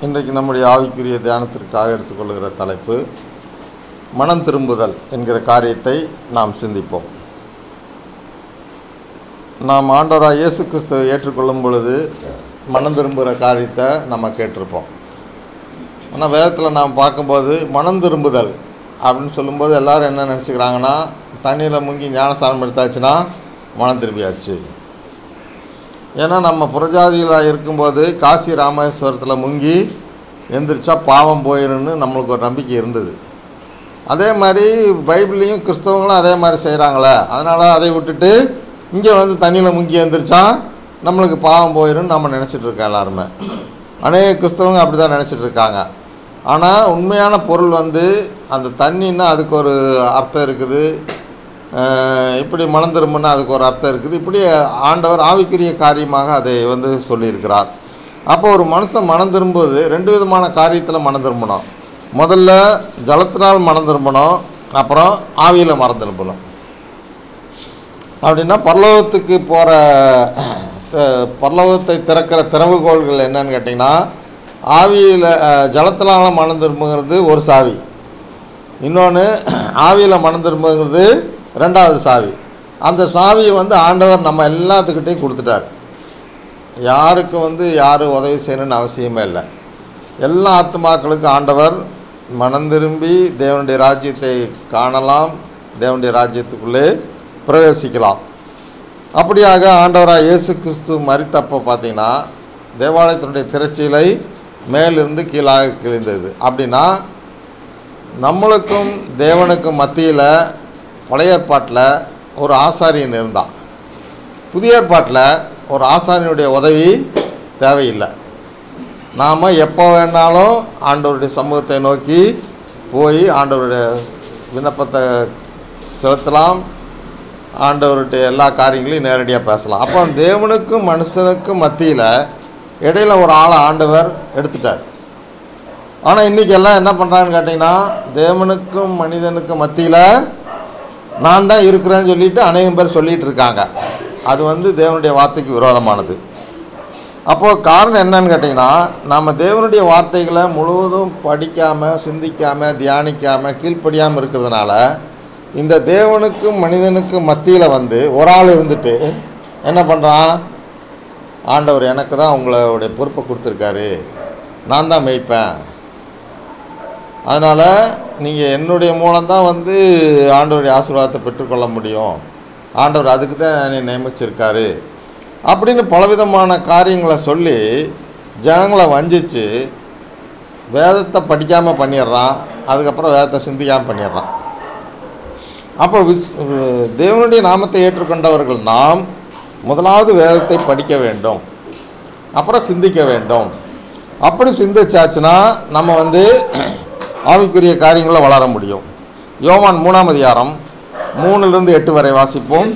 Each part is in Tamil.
இன்றைக்கு நம்முடைய ஆவிக்குரிய தியானத்திற்காக எடுத்துக்கொள்கிற தலைப்பு மனம் திரும்புதல் என்கிற காரியத்தை நாம் சிந்திப்போம். நாம் ஆண்டவராக இயேசு கிறிஸ்துவை ஏற்றுக்கொள்ளும் பொழுது மனம் திரும்புகிற காரியத்தை நம்ம கேட்டிருப்போம். ஆனால் வேதத்தில் நாம் பார்க்கும்போது மனம் திரும்புதல் அப்படின்னு சொல்லும்போது எல்லோரும் என்ன நினச்சிக்கிறாங்கன்னா, தண்ணியில் முங்கி ஞானஸ்தானம் எடுத்தாச்சுன்னா மனம் திரும்பியாச்சு. ஏன்னா நம்ம புறஜாதிகளாக இருக்கும்போது காசி ராமேஸ்வரத்தில் முங்கி எந்திரிச்சா பாவம் போயிருன்னு நம்மளுக்கு ஒரு நம்பிக்கை இருந்தது. அதே மாதிரி பைபிள்லேயும் கிறிஸ்தவங்களும் அதே மாதிரி செய்கிறாங்களே, அதனால் அதை விட்டுட்டு இங்கே வந்து தண்ணியில் முங்கி எந்திரிச்சா நம்மளுக்கு பாவம் போயிருன்னு நம்ம நினச்சிட்டு இருக்கோம். எல்லாருமே அநேக கிறிஸ்தவங்க அப்படி தான் நினச்சிட்டு இருக்காங்க. ஆனால் உண்மையான பொருள் வந்து அந்த தண்ணின்னா அதுக்கு ஒரு அர்த்தம் இருக்குது, இப்படி மனம் திரும்புன்னா அதுக்கு ஒரு அர்த்தம் இருக்குது. இப்படி ஆண்டவர் ஆவிக்குரிய காரியமாக அதை வந்து சொல்லியிருக்கிறார். அப்போ ஒரு மனுஷன் மனம் திரும்புவது ரெண்டு விதமான காரியத்தில் மனம் திரும்பணும். முதல்ல ஜலத்தினால் மனம் திரும்பணும், அப்புறம் ஆவியில் மனம் திரும்பணும். அப்படின்னா பரலோகத்துக்கு போகிற பரலோகத்தை திறக்கிற திறவுகோள்கள் என்னன்னு கேட்டிங்கன்னா, ஆவியில் ஜலத்தினால் மனம் திரும்புகிறது ஒரு சாவி, இன்னொன்று ஆவியில் மனம் திரும்புகிறது ரெண்டாவது சாவி. அந்த சாவியை வந்து ஆண்டவர் நம்ம எல்லாத்துக்கிட்டையும் கொடுத்துட்டார். யாருக்கு வந்து யாரும் உதவி செய்யணும்னு அவசியமே இல்லை. எல்லா ஆத்துமாக்களுக்கும் ஆண்டவர் மனம் திரும்பி தேவனுடைய ராஜ்யத்தை காணலாம், தேவனுடைய ராஜ்யத்துக்குள்ளே பிரவேசிக்கலாம். அப்படியாக ஆண்டவராக இயேசு கிறிஸ்து மரித்தப்போ பார்த்திங்கன்னா தேவாலயத்தினுடைய திரைச்சீலை மேலிருந்து கீழாக கிழிந்தது. அப்படின்னா நம்மளுக்கும் தேவனுக்கும் மத்தியில் பழைய ஏற்பாட்டில் ஒரு ஆசாரியன் இருந்தான். புதிய ஏற்பாட்டில் ஒரு ஆசாரியனுடைய உதவி தேவையில்லை. நாம் எப்போ வேணாலும் ஆண்டவருடைய சமூகத்தை நோக்கி போய் ஆண்டவருடைய விண்ணப்பத்தை செலுத்தலாம், ஆண்டவருடைய எல்லா காரியங்களையும் நேரடியாக பேசலாம். அப்போ தேவனுக்கும் மனுஷனுக்கும் மத்தியில் இடையில் ஒரு ஆளை ஆண்டவர் எடுத்துட்டார். ஆனால் இன்றைக்கி எல்லாம் என்ன பண்ணுறாங்கன்னு கேட்டிங்கன்னா, தேவனுக்கும் மனிதனுக்கும் மத்தியில் நான் தான் இருக்கிறேன்னு சொல்லிட்டு அநேகம் பேர் சொல்லிகிட்டு இருக்காங்க. அது வந்து தேவனுடைய வார்த்தைக்கு விரோதமானது. அப்போது காரணம் என்னன்னு கேட்டிங்கன்னா, நம்ம தேவனுடைய வார்த்தைகளை முழுவதும் படிக்காமல், சிந்திக்காமல், தியானிக்காமல், கீழ்ப்படியாமல் இருக்கிறதுனால இந்த தேவனுக்கும் மனிதனுக்கும் மத்தியில் வந்து ஒரு ஆள் இருந்துட்டு என்ன பண்ணுறான், ஆண்டவர் எனக்கு தான் உங்களுடைய பொறுப்பை கொடுத்துருக்காரு, நான் தான் மேய்ப்பேன், அதனால் நீங்கள் என்னுடைய மூலம்தான் வந்து ஆண்டவருடைய ஆசீர்வாதத்தை பெற்றுக்கொள்ள முடியும், ஆண்டவர் அதுக்கு தான் என்னை நியமிச்சிருக்காரு அப்படின்னு பலவிதமான காரியங்களை சொல்லி ஜனங்களை வஞ்சித்து வேதத்தை படிக்காமல் பண்ணிடுறான். அதுக்கப்புறம் வேதத்தை சிந்திக்காமல் பண்ணிடுறான். அப்போ தேவனுடைய நாமத்தை ஏற்றுக்கொண்டவர்கள் நாம் முதலாவது வேதத்தை படிக்க வேண்டும், அப்புறம் சிந்திக்க வேண்டும். அப்படி சிந்திச்சாச்சுன்னா நம்ம வந்து ஆவிக்குரிய காரியங்களை வளர முடியும். யோவான் 3ஆம் அதிகாரம் 3-8 வரை வாசிப்போம்.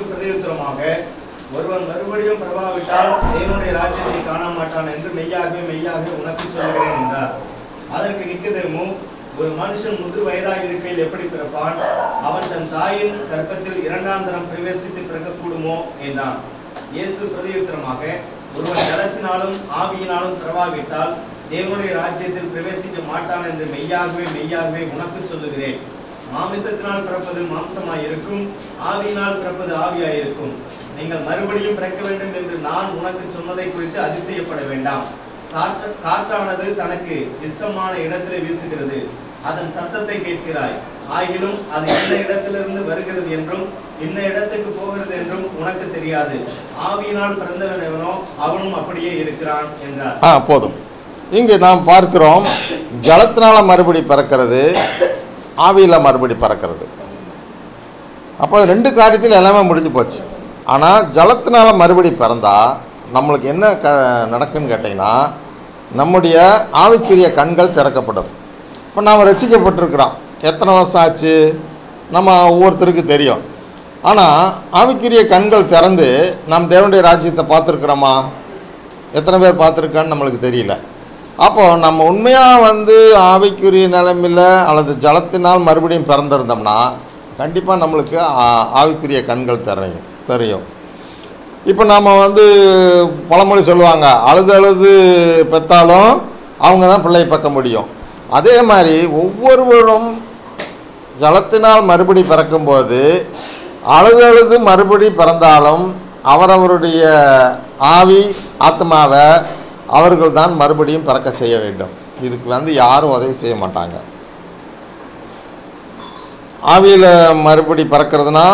ஒருவன் மறுபடியும் பிரபாவிட்டால் தேவனுடைய ராஜ்யத்தை காண மாட்டான் என்று மெய்யாகவே மெய்யாகவே உனக்கு சொல்கிறேன் என்றார். அதற்கு நிக்கதேமு, ஒரு மனுஷன் முதிர் வயதாக இருக்கையில் எப்படி பிறப்பான்? அவன் தன் தாயின் கர்ப்பத்தில் இரண்டாம் தரம் பிரவேசித்து பிறக்கக்கூடுமோ என்றான். இயேசு பிரதியுத்தரமாக, ஒருவன் ஜலத்தினாலும் ஆவியினாலும் பிரபாவிட்டால் தேவனுடைய ராஜ்யத்தில் பிரவேசிக்க மாட்டான் என்று மெய்யாகவே மெய்யாகவே உனக்கு சொல்லுகிறேன். மாமிசத்தினால் பிறப்பது மாம்சமாய் இருக்கும், ஆவியினால் பிறப்பது ஆவியாய் இருக்கும். நீங்கள் மறுபடியும் பிறக்க வேண்டும் என்று நான் உனக்கு சொன்னதை குறித்து அதிசயப்பட வேண்டாம். காற்றானது தனக்கு இஷ்டமான இடத்திலே வீசுகிறது, அதன் சத்தத்தை கேட்கிறாய், ஆகிலும் அது இந்த இடத்திலிருந்து வருகிறது என்றும் இன்ன இடத்துக்கு போகிறது என்றும் உனக்கு தெரியாது. ஆவியினால் பிறந்தவன் எவனோ அவனும் அப்படியே இருக்கிறான் என்றார். போதும். இங்கே நாம் பார்க்கிறோம், ஜலத்தினால் மறுபடி பிறக்கிறது, ஆவியில் மறுபடி பிறக்கிறது. அப்போ ரெண்டு காரியத்தில் எல்லாமே முடிஞ்சு போச்சு. ஆனால் ஜலத்தினால் மறுபடி பிறந்தால் நம்மளுக்கு என்ன நடக்குன்னு கேட்டிங்கன்னா, நம்முடைய ஆவிக்குரிய கண்கள் திறக்கப்படும். இப்போ நாம் ரட்சிக்கப்பட்டிருக்கிறோம், எத்தனை வருஷம் ஆச்சு நம்ம ஒவ்வொருத்தருக்கு தெரியும். ஆனால் ஆவிக்குரிய கண்கள் திறந்து நாம் தேவனுடைய ராஜ்யத்தை பார்த்துருக்குறோமா? எத்தனை பேர் பார்த்துருக்கான்னு நம்மளுக்கு தெரியல. அப்போது நம்ம உண்மையாக வந்து ஆவிக்குரிய நிலைமையில் அல்லது ஜலத்தினால் மறுபடியும் பிறந்திருந்தோம்னா கண்டிப்பாக நம்மளுக்கு ஆவிக்குரிய கண்கள் தெரியும். இப்போ நாம் வந்து பழமொழி சொல்லுவாங்க, அழுது அழுது பெற்றாலும் அவங்க தான் பிள்ளை பக்க முடியும். அதே மாதிரி ஒவ்வொருவரும் ஜலத்தினால் மறுபடி பிறக்கும்போது அழுது மறுபடி பிறந்தாலும் அவரவருடைய ஆவி ஆத்மாவை அவர்கள் தான் மறுபடியும் பிறக்க செய்ய வேண்டும். இதுக்கு யாரும் உதவி செய்ய மாட்டாங்க. ஆவியில் மறுபடி பிறக்கிறதுனா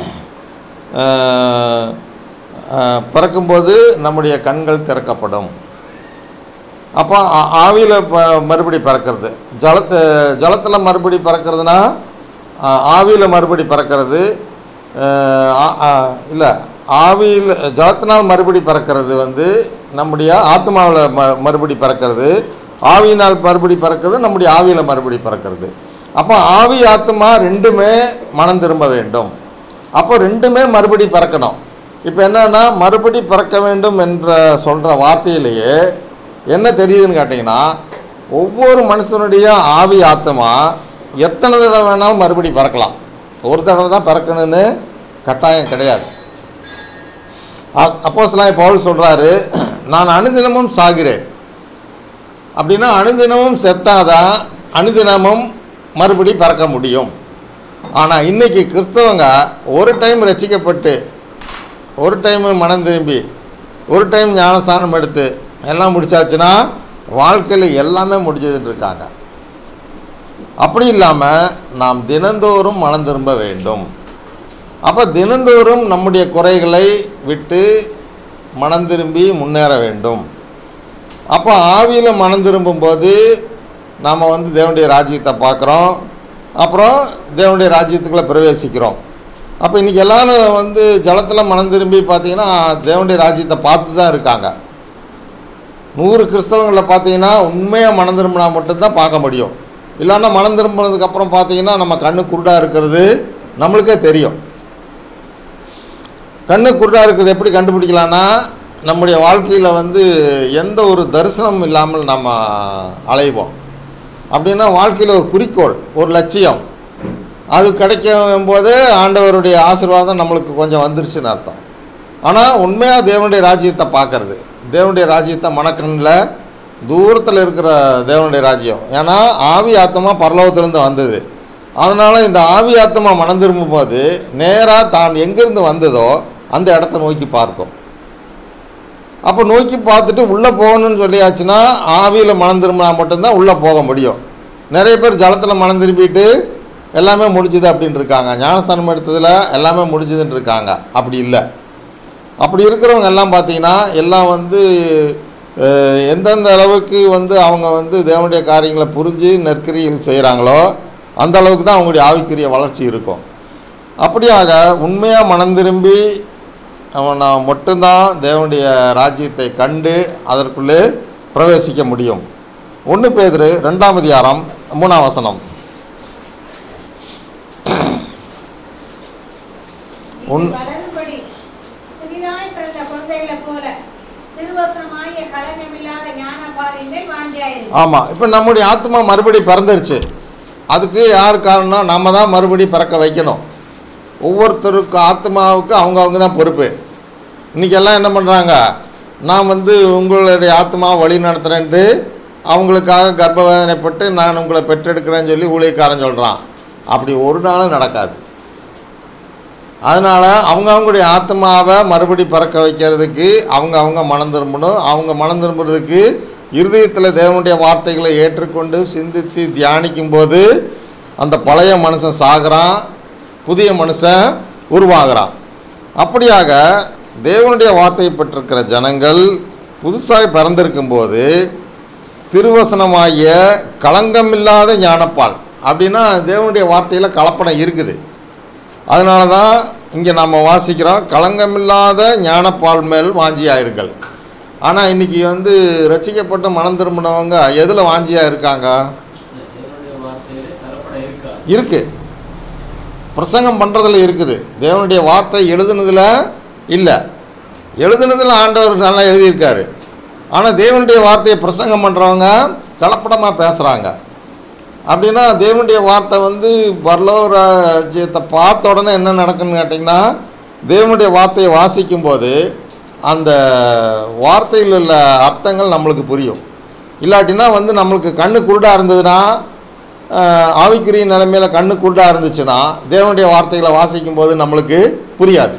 பிறக்கும்போது நம்முடைய கண்கள் திறக்கப்படும். அப்போ ஆவியில் மறுபடி பிறக்கிறது, ஜலத்தில் மறுபடி பிறக்கிறதுனா ஆவியில் மறுபடி பிறக்கிறது இல்லை, ஆவியில் ஜலத்தினால் மறுபடி பிறக்கிறது நம்முடைய ஆத்மாவில் மறுபடி பிறக்கிறது, ஆவியினால் மறுபடி பிறக்கிறது நம்முடைய ஆவியில் மறுபடி பிறக்கிறது. அப்போ ஆவி ஆத்மா ரெண்டுமே மனம் திரும்ப வேண்டும். அப்போ ரெண்டுமே மறுபடி பிறக்கணும். இப்போ என்னன்னா மறுபடி பிறக்க வேண்டும் என்ற சொல்கிற வார்த்தையிலேயே என்ன தெரியுதுன்னு கேட்டிங்கன்னா, ஒவ்வொரு மனுஷனுடைய ஆவி ஆத்மா எத்தனை தடவை வேணாலும் மறுபடி பிறக்கலாம். ஒரு தடவை தான் பிறக்கணும்னு கட்டாயம் கிடையாது. அப்போஸ்தலனாகிய பவுல் சொல்கிறாரு, நான் அனுதினமும் சாகிறேன். அப்படின்னா அனுதினமும் செத்தாதான் அனுதினமும் மறுபடி பிறக்க முடியும். ஆனால் இன்றைக்கி கிறிஸ்தவங்க ஒரு டைம் ரட்சிக்கப்பட்டு, ஒரு டைம் மனம் திரும்பி, ஒரு டைம் ஞானஸ்தானம் எடுத்து எல்லாம் முடிச்சாச்சுன்னா வாழ்க்கையில் எல்லாமே முடிஞ்சதுன்னு இருக்காங்க. அப்படி இல்லாமல் நாம் தினந்தோறும் மனம் திரும்ப வேண்டும். அப்போ தினந்தோறும் நம்முடைய குறைகளை விட்டு மனம் திரும்பி முன்னேற வேண்டும். அப்போ ஆவியில் மனம் திரும்பும்போது நாம் தேவனுடைய ராஜ்யத்தை பார்க்குறோம், அப்புறம் தேவனுடைய ராஜ்யத்துக்குள்ளே பிரவேசிக்கிறோம். அப்போ இன்றைக்கி எல்லோரும் ஜலத்தில் மனம் திரும்பி பார்த்திங்கன்னா தேவனுடைய ராஜ்யத்தை பார்த்து தான் இருக்காங்க. 100 கிறிஸ்தவங்களில் பார்த்திங்கன்னா உண்மையாக மனம் திரும்பினா மட்டும்தான் பார்க்க முடியும். இல்லைன்னா மனம் திரும்பினதுக்கப்புறம் பார்த்திங்கன்னா நம்ம கண்ணு குருடாக இருக்கிறது நம்மளுக்கே தெரியும். கண்ணு குருடாக இருக்கிறது எப்படி கண்டுபிடிக்கலான்னா, நம்முடைய வாழ்க்கையில் எந்த ஒரு தரிசனம் இல்லாமல் நம்ம அலைவோம். அப்படின்னா வாழ்க்கையில் ஒரு குறிக்கோள், ஒரு லட்சியம் அது கிடைக்கும் போது ஆண்டவருடைய ஆசீர்வாதம் நம்மளுக்கு கொஞ்சம் வந்துருச்சுன்னு அர்த்தம். ஆனால் உண்மையாக தேவனுடைய ராஜ்யத்தை பார்க்கறது, தேவனுடைய ராஜ்யத்தை மனக்கண்ணில் தூரத்தில் இருக்கிற தேவனுடைய ராஜ்யம். ஏன்னா ஆவி ஆத்மா பரலோகத்திலேருந்து வந்தது. அதனால் இந்த ஆவி ஆத்மா மனம் திரும்பும் போது நேராக தான் எங்கேருந்து வந்ததோ அந்த இடத்த நோக்கி பார்க்கும். அப்போ நோக்கி பார்த்துட்டு உள்ளே போகணும்னு சொல்லியாச்சுன்னா ஆவியில் மனம் திரும்பினா மட்டும்தான் உள்ளே போக முடியும். நிறைய பேர் ஜலத்தில் மனம் திரும்பிட்டு எல்லாமே முடிஞ்சுது அப்படின்னு இருக்காங்க, ஞானஸ்தானம் எடுத்ததில் எல்லாமே முடிஞ்சுதுன்னு இருக்காங்க. அப்படி இல்லை. அப்படி இருக்கிறவங்க எல்லாம் பார்த்திங்கன்னா எல்லாம் எந்தெந்த அளவுக்கு அவங்க தேவனுடைய காரியங்களை புரிஞ்சு நற்கிரியில் செய்கிறாங்களோ அந்த அளவுக்கு தான் அவங்களுடைய ஆவிக்குரிய வளர்ச்சி இருக்கும். அப்படியாக உண்மையாக மனம் திரும்பி அவன் மட்டும்தான் தேவனுடைய ராஜ்யத்தை கண்டு அதற்குள்ளே பிரவேசிக்க முடியும். 1 பேதுரு 2ஆம் அதிகாரம் 3ஆம் வசனம். ஆமாம், இப்போ நம்முடைய ஆத்மா மறுபடி பிறந்துருச்சு. அதுக்கு யார் காரணம்? நம்ம தான் மறுபடி பிறக்க வைக்கணும். ஒவ்வொருத்தருக்கு ஆத்மாவுக்கு அவங்க தான் பொறுப்பு. இன்றைக்கி எல்லாம் என்ன பண்ணுறாங்க, நான் உங்களுடைய ஆத்மாவை வழி நடத்துகிறேன்ட்டு அவங்களுக்காக கர்ப்பவேதனைப்பட்டு நான் உங்களை பெற்றெடுக்கிறேன்னு சொல்லி ஊழியக்காரன் சொல்கிறான். அப்படி ஒரு நாளும் நடக்காது. அதனால் அவங்களுடைய ஆத்மாவை மறுபடி பிறக்க வைக்கிறதுக்கு அவங்க மனம் திரும்பணும். அவங்க மனம் திரும்புறதுக்கு இருதயத்தில் தேவனுடைய வார்த்தைகளை ஏற்றுக்கொண்டு சிந்தித்து தியானிக்கும் போது அந்த பழைய மனுஷன் சாகிறான், புதிய மனுஷன் உருவாகிறான். அப்படியாக தேவனுடைய வார்த்தையை பெற்றிருக்கிற ஜனங்கள் புதுசாக பிறந்திருக்கும்போது திருவசனமாகிய களங்கமில்லாத ஞானப்பால், அப்படின்னா தேவனுடைய வார்த்தையில் கலப்படம் இருக்குது. அதனால தான் இங்கே நம்ம வாசிக்கிறோம், களங்கமில்லாத ஞானப்பால் மேல் வாஞ்சியாயிருங்கள். ஆனால் இன்றைக்கி ரட்சிக்கப்பட்ட மனம் திரும்பினவங்க எதில் வாஞ்சியாக இருக்காங்க? இருக்குது, பிரசங்கம் பண்ணுறதுல இருக்குது. தேவனுடைய வார்த்தை எழுதுனதில் இல்லை. எழுதுனதில் ஆண்டவர் நல்லா எழுதியிருக்காரு. ஆனால் தேவனுடைய வார்த்தையை பிரசங்கம் பண்ணுறவங்க கலப்படமாக பேசுகிறாங்க. அப்படின்னா தேவனுடைய வார்த்தை பரலோக ராஜ்யத்தை பார்த்த உடனே என்ன நடக்குன்னு கேட்டிங்கன்னா, தேவனுடைய வார்த்தையை வாசிக்கும்போது அந்த வார்த்தையில் உள்ள அர்த்தங்கள் நம்மளுக்கு புரியும். இல்லாட்டினா வந்து நம்மளுக்கு கண்ணு குருடாக இருந்ததுன்னா, ஆவிக்குரிய நிலைமையில் கண்ணு குருடாக இருந்துச்சுன்னா தேவனுடைய வார்த்தைகளை வாசிக்கும்போது நம்மளுக்கு புரியாது.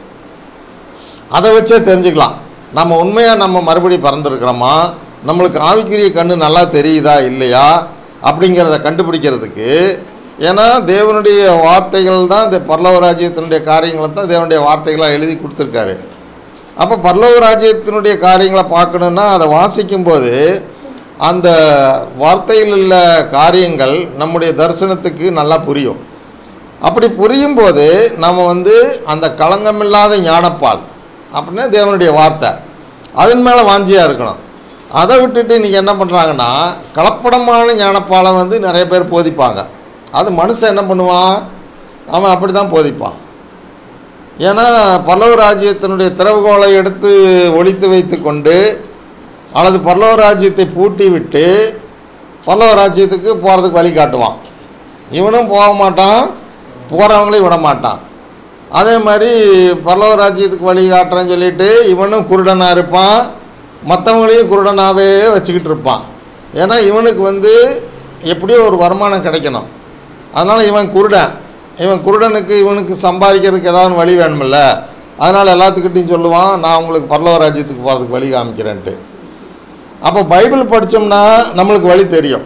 அதை வச்சே தெரிஞ்சுக்கலாம் நம்ம உண்மையாக நம்ம மறுபடி பறந்துருக்கிறோமா, நம்மளுக்கு ஆவிக்குரிய கண்ணு நல்லா தெரியுதா இல்லையா அப்படிங்கிறத கண்டுபிடிக்கிறதுக்கு. ஏன்னா தேவனுடைய வார்த்தைகள் தான், இந்த பரலோக ராஜ்யத்தினுடைய காரியங்களை தான் தேவனுடைய வார்த்தைகளாக எழுதி கொடுத்துருக்காரு. அப்போ பரலோக ராஜ்யத்தினுடைய காரியங்களை பார்க்கணுன்னா அதை வாசிக்கும்போது அந்த வார்த்தையில் உள்ள காரியங்கள் நம்முடைய தரிசனத்துக்கு நல்லா புரியும். அப்படி புரியும்போது நம்ம வந்து அந்த களங்கமில்லாத ஞானப்பால் அப்படின்னா தேவனுடைய வார்த்தை அதன் மேலே வாஞ்சியாக இருக்கணும். அதை விட்டுட்டு இன்றைக்கி என்ன பண்ணுறாங்கன்னா கலப்படமான ஞானப்பாலை வந்து நிறைய பேர் போதிப்பாங்க. அது மனுஷன் என்ன பண்ணுவான், அவன் அப்படி தான் போதிப்பான். ஏன்னா பரலோக ராஜ்யத்தினுடைய திறவுகோலை எடுத்து ஒளித்து வைத்து கொண்டு அல்லது பரலோக ராஜ்யத்தை பூட்டி விட்டு பரலோக ராஜ்யத்துக்கு போகிறதுக்கு வழி காட்டுவான். இவனும் போக மாட்டான், போகிறவங்களையும் விட மாட்டான். அதே மாதிரி பரலோக ராஜ்யத்துக்கு வழி காட்டுறேன்னு சொல்லிட்டு இவனும் குருடனாக இருப்பான், மற்றவங்களையும் குருடனாகவே வச்சுக்கிட்டு இருப்பான். ஏன்னா இவனுக்கு வந்து எப்படியோ ஒரு வருமானம் கிடைக்கணும். அதனால் இவன் குருடனுக்கு இவனுக்கு சம்பாதிக்கிறதுக்கு ஏதாவது வழி வேணுமில்ல, அதனால் எல்லாத்துக்கிட்டையும் சொல்லுவான், நான் உங்களுக்கு பரலோக ராஜ்யத்துக்கு போகிறதுக்கு வழி காமிக்கிறேன்ட்டு. அப்போ பைபிள் படித்தோம்னா நம்மளுக்கு வழி தெரியும்.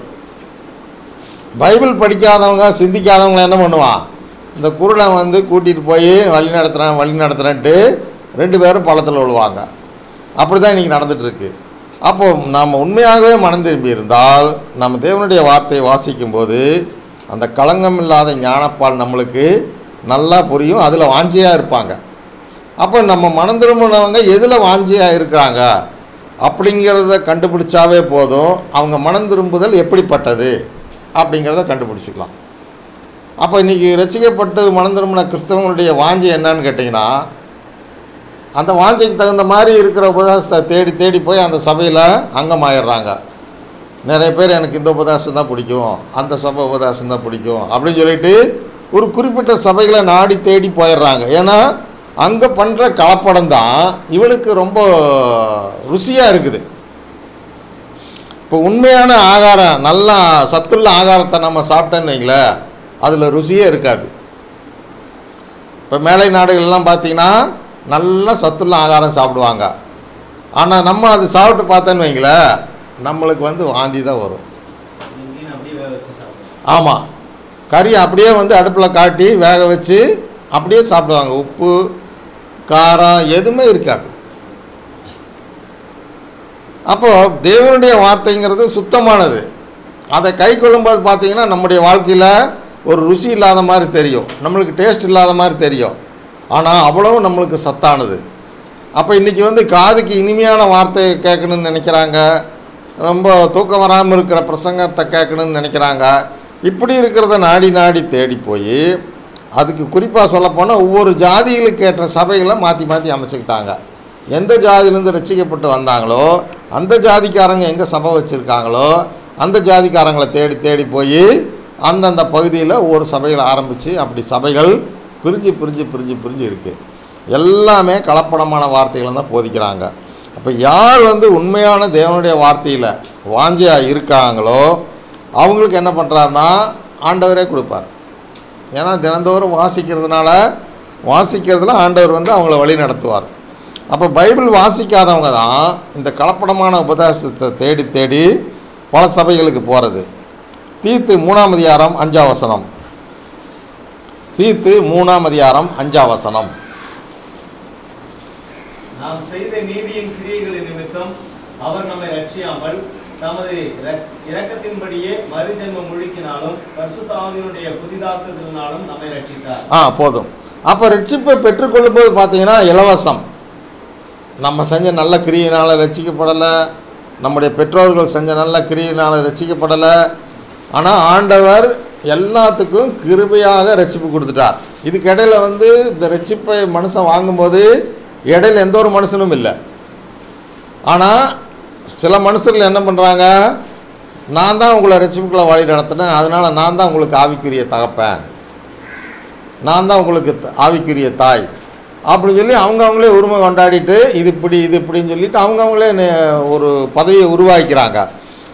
பைபிள் படிக்காதவங்க சிந்திக்காதவங்க என்ன பண்ணுவான், இந்த குருடன் வந்து கூட்டிகிட்டு போய் வழி நடத்துகிறேன்ட்டு 2 பேரும் பள்ளத்தில் விழுவாங்க. அப்படி தான் இன்றைக்கி நடந்துகிட்ருக்கு. அப்போது நாம் உண்மையாகவே மனம் திரும்பி இருந்தால் நம்ம தேவனுடைய வார்த்தையை வாசிக்கும்போது அந்த களங்கம் இல்லாத ஞானப்பால் நம்மளுக்கு நல்லா புரியும், அதில் வாஞ்சியாக இருப்பாங்க. அப்போ நம்ம மனம் திரும்பினவங்க எதில் வாஞ்சியாக இருக்கிறாங்க அப்படிங்கிறத கண்டுபிடிச்சாவே போதும், அவங்க மனம் திரும்புதல் எப்படிப்பட்டது அப்படிங்கிறத கண்டுபிடிச்சிக்கலாம். அப்போ இன்றைக்கி ரசிக்கப்பட்டு மனம் திரும்பின கிறிஸ்தவங்களுடைய வாஞ்சி என்னன்னு கேட்டிங்கன்னா, அந்த வாஞ்சைக்கு தகுந்த மாதிரி இருக்கிற உபதேசத்தை தேடி தேடி போய் அந்த சபையில் அங்கமாயிடுறாங்க. நிறைய பேர் எனக்கு இந்த உபதேசம் தான் பிடிக்கும், அந்த சபை உபதேசம் தான் பிடிக்கும் அப்படின்னு சொல்லிட்டு ஒரு குறிப்பிட்ட சபைகளை நாடி தேடி போயிடுறாங்க. ஏன்னா அங்கே பண்ணுற கலப்படம் தான் இவனுக்கு ரொம்ப ருசியாக இருக்குது. இப்போ உண்மையான ஆகாரம், நல்லா சத்துள்ள ஆகாரத்தை நம்ம சாப்பிட்டோன்னு வைங்களேன், அதில் ருசியே இருக்காது. இப்போ மேலை நாடுகள்லாம் பார்த்திங்கன்னா நல்லா சத்துள்ள ஆகாரம் சாப்பிடுவாங்க. ஆனால் நம்ம அது சாப்பிட்டு பார்த்தோன்னு வைங்களேன், நம்மளுக்கு வந்து வாந்தி தான் வரும். ஆமாம், கறி அப்படியே வந்து அடுப்பில் காட்டி வேக வச்சு அப்படியே சாப்பிடுவாங்க. உப்பு காரம் எதுவுமே இருக்காது. அப்போது தேவனுடைய வார்த்தைங்கிறது சுத்தமானது. அதை கை கொள்ளும்போது பார்த்திங்கன்னா நம்முடைய வாழ்க்கையில் ஒரு ருசி இல்லாத மாதிரி தெரியும், நம்மளுக்கு டேஸ்ட் இல்லாத மாதிரி தெரியும். ஆனால் அவ்வளவு நம்மளுக்கு சத்தானது. அப்போ இன்றைக்கி வந்து காதுக்கு இனிமையான வார்த்தையை கேட்கணுன்னு நினைக்கிறாங்க, ரொம்ப தூக்கம் வராமல் இருக்கிற பிரசங்கத்தை கேட்கணுன்னு நினைக்கிறாங்க. இப்படி இருக்கிறத நாடி நாடி தேடி போய் அதுக்கு குறிப்பாக சொல்லப்போனால் ஒவ்வொரு ஜாதிகளுக்கு ஏற்ற சபைகளை மாற்றி மாற்றி அமைச்சுக்கிட்டாங்க. எந்த ஜாதியிலேருந்து ரசிக்கப்பட்டு வந்தாங்களோ அந்த ஜாதிக்காரங்க எங்கே சபை வச்சுருக்காங்களோ அந்த ஜாதிக்காரங்களை தேடி தேடி போய் அந்தந்த பகுதியில் ஒவ்வொரு சபைகளை ஆரம்பித்து அப்படி சபைகள் பிரிஞ்சு பிரிஞ்சு பிரிஞ்சு பிரிஞ்சு இருக்குது. எல்லாமே கலப்படமான வார்த்தைகளை தான் போதிக்கிறாங்க. அப்போ யார் வந்து உண்மையான தேவனுடைய வார்த்தையில் வாஞ்சியாக இருக்காங்களோ அவங்களுக்கு என்ன பண்ணுறாருன்னா ஆண்டவரே கொடுப்பார். ஏன்னா தினந்தோறும் வாசிக்கிறதுல ஆண்டவர் வந்து அவங்கள வழி நடத்துவார். அப்போ பைபிள் வாசிக்காதவங்க தான் இந்த கலப்படமான உபதேசத்தை தேடி தேடி பல சபைகளுக்கு போகிறது. தீத்து 3ஆம் அதிகாரம் 5ஆம் வசனம். தீத்து 3ஆம் அதிகாரம் 5ஆம் வசனம். நாம் செய்த நீதியின் கிரியைகளின் நிமித்தம் அவர் நம்மை ரட்சியாமல் தமது இரக்கத்தின்படியே மறுஜென்மம் முழுக்கினாலும் பரிசுத்த ஆவியினுடைய புதிதாக்குதலினாலும் நம்மை ரட்சித்தார். போதும். அப்போ ரட்சிப்பை பெற்றுக்கொள்ளும் போது பார்த்தீங்கன்னா இலவசம். நம்ம செஞ்ச நல்ல கிரியையினால் ரட்சிக்கப்படலை, நம்முடைய பெற்றோர்கள் செஞ்ச நல்ல கிரியையினால் ரட்சிக்கப்படலை. ஆனால் ஆண்டவர் எல்லாத்துக்கும் கிருபையாக ரட்சிப்பு கொடுத்துட்டார். இதுக்கு இடையில் வந்து இந்த ரட்சிப்பை மனுஷன் வாங்கும்போது இடையில் எந்த ஒரு மனுஷனும் இல்லை. ஆனால் சில மனுஷர்கள் என்ன பண்ணுறாங்க, நான் தான் உங்களை ரட்சிப்புக்குள்ளே வழி நடத்தினேன், அதனால் நான் தான் உங்களுக்கு ஆவிக்குரிய தகப்பேன், நான் தான் உங்களுக்கு ஆவிக்குரிய தாய் அப்படின்னு சொல்லி அவங்களே உரிமை கொண்டாடிட்டு இது இப்படின்னு சொல்லிட்டு அவங்களே ஒரு பதவியை உருவாக்கிறாங்க.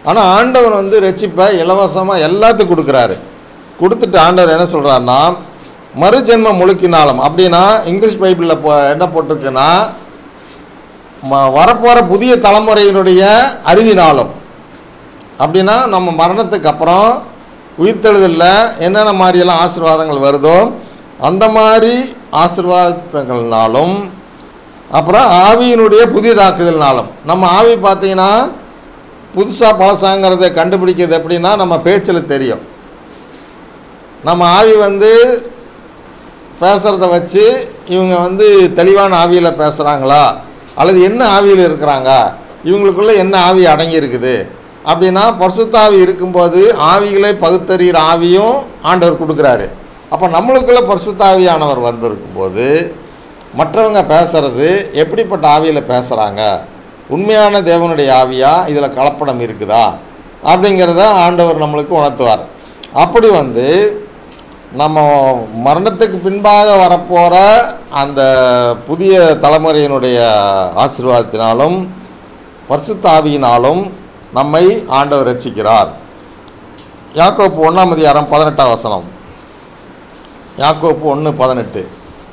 ஆனால் ஆண்டவர் வந்து ரட்சிப்பை இலவசமாக எல்லாத்துக்கும் கொடுக்குறாரு. கொடுத்துட்டு ஆண்டவர் என்ன சொல்கிறாருன்னா, மறுஜென்ம முழுக்கினாலும், அப்படின்னா இங்கிலீஷ் பைபிளில் என்ன போட்டிருக்குன்னா, வரப்போகிற புதிய தலைமுறையினுடைய அறிவினாலும், அப்படின்னா நம்ம மரணத்துக்கு அப்புறம் உயிர்த்தெழுதலில் என்னென்ன மாதிரியெல்லாம் ஆசீர்வாதங்கள் வருதோ அந்த மாதிரி ஆசீர்வாதங்கள்னாலும், அப்புறம் ஆவியினுடைய புதியதாக்குதல்னாலும். நம்ம ஆவி பார்த்திங்கன்னா புதுசாக பழசாங்கிறத கண்டுபிடிக்கிறது எப்படின்னா நம்ம பேச்சில் தெரியும். நம்ம ஆவி வந்து பேசுகிறத வச்சு இவங்க வந்து தெளிவான ஆவியில் பேசுகிறாங்களா அல்லது என்ன ஆவியில் இருக்கிறாங்க, இவங்களுக்குள்ளே என்ன ஆவி அடங்கி இருக்குது அப்படின்னா, பரிசுத்த ஆவி இருக்கும்போது ஆவிகளை பகுத்தறிகிற ஆவியும் ஆண்டவர் கொடுக்குறாரு. அப்போ நம்மளுக்குள்ளே பரிசுத்த ஆவியானவர் வந்திருக்கும்போது மற்றவங்க பேசுகிறது எப்படிப்பட்ட ஆவியில் பேசுகிறாங்க, உண்மையான தேவனுடைய ஆவியா, இதில் கலப்படம் இருக்குதா அப்படிங்கிறத ஆண்டவர் நம்மளுக்கு உணர்த்துவார். அப்படி வந்து நம்ம மரணத்துக்கு பின்பாக வரப்போகிற அந்த புதிய தலைமுறையினுடைய ஆசீர்வாதத்தினாலும் பரிசுத்த ஆவியினாலும் நம்மை ஆண்டவர் ரட்சிக்கிறார். யாக்கோப்பு 1:18. யாக்கோப்பு 1:18.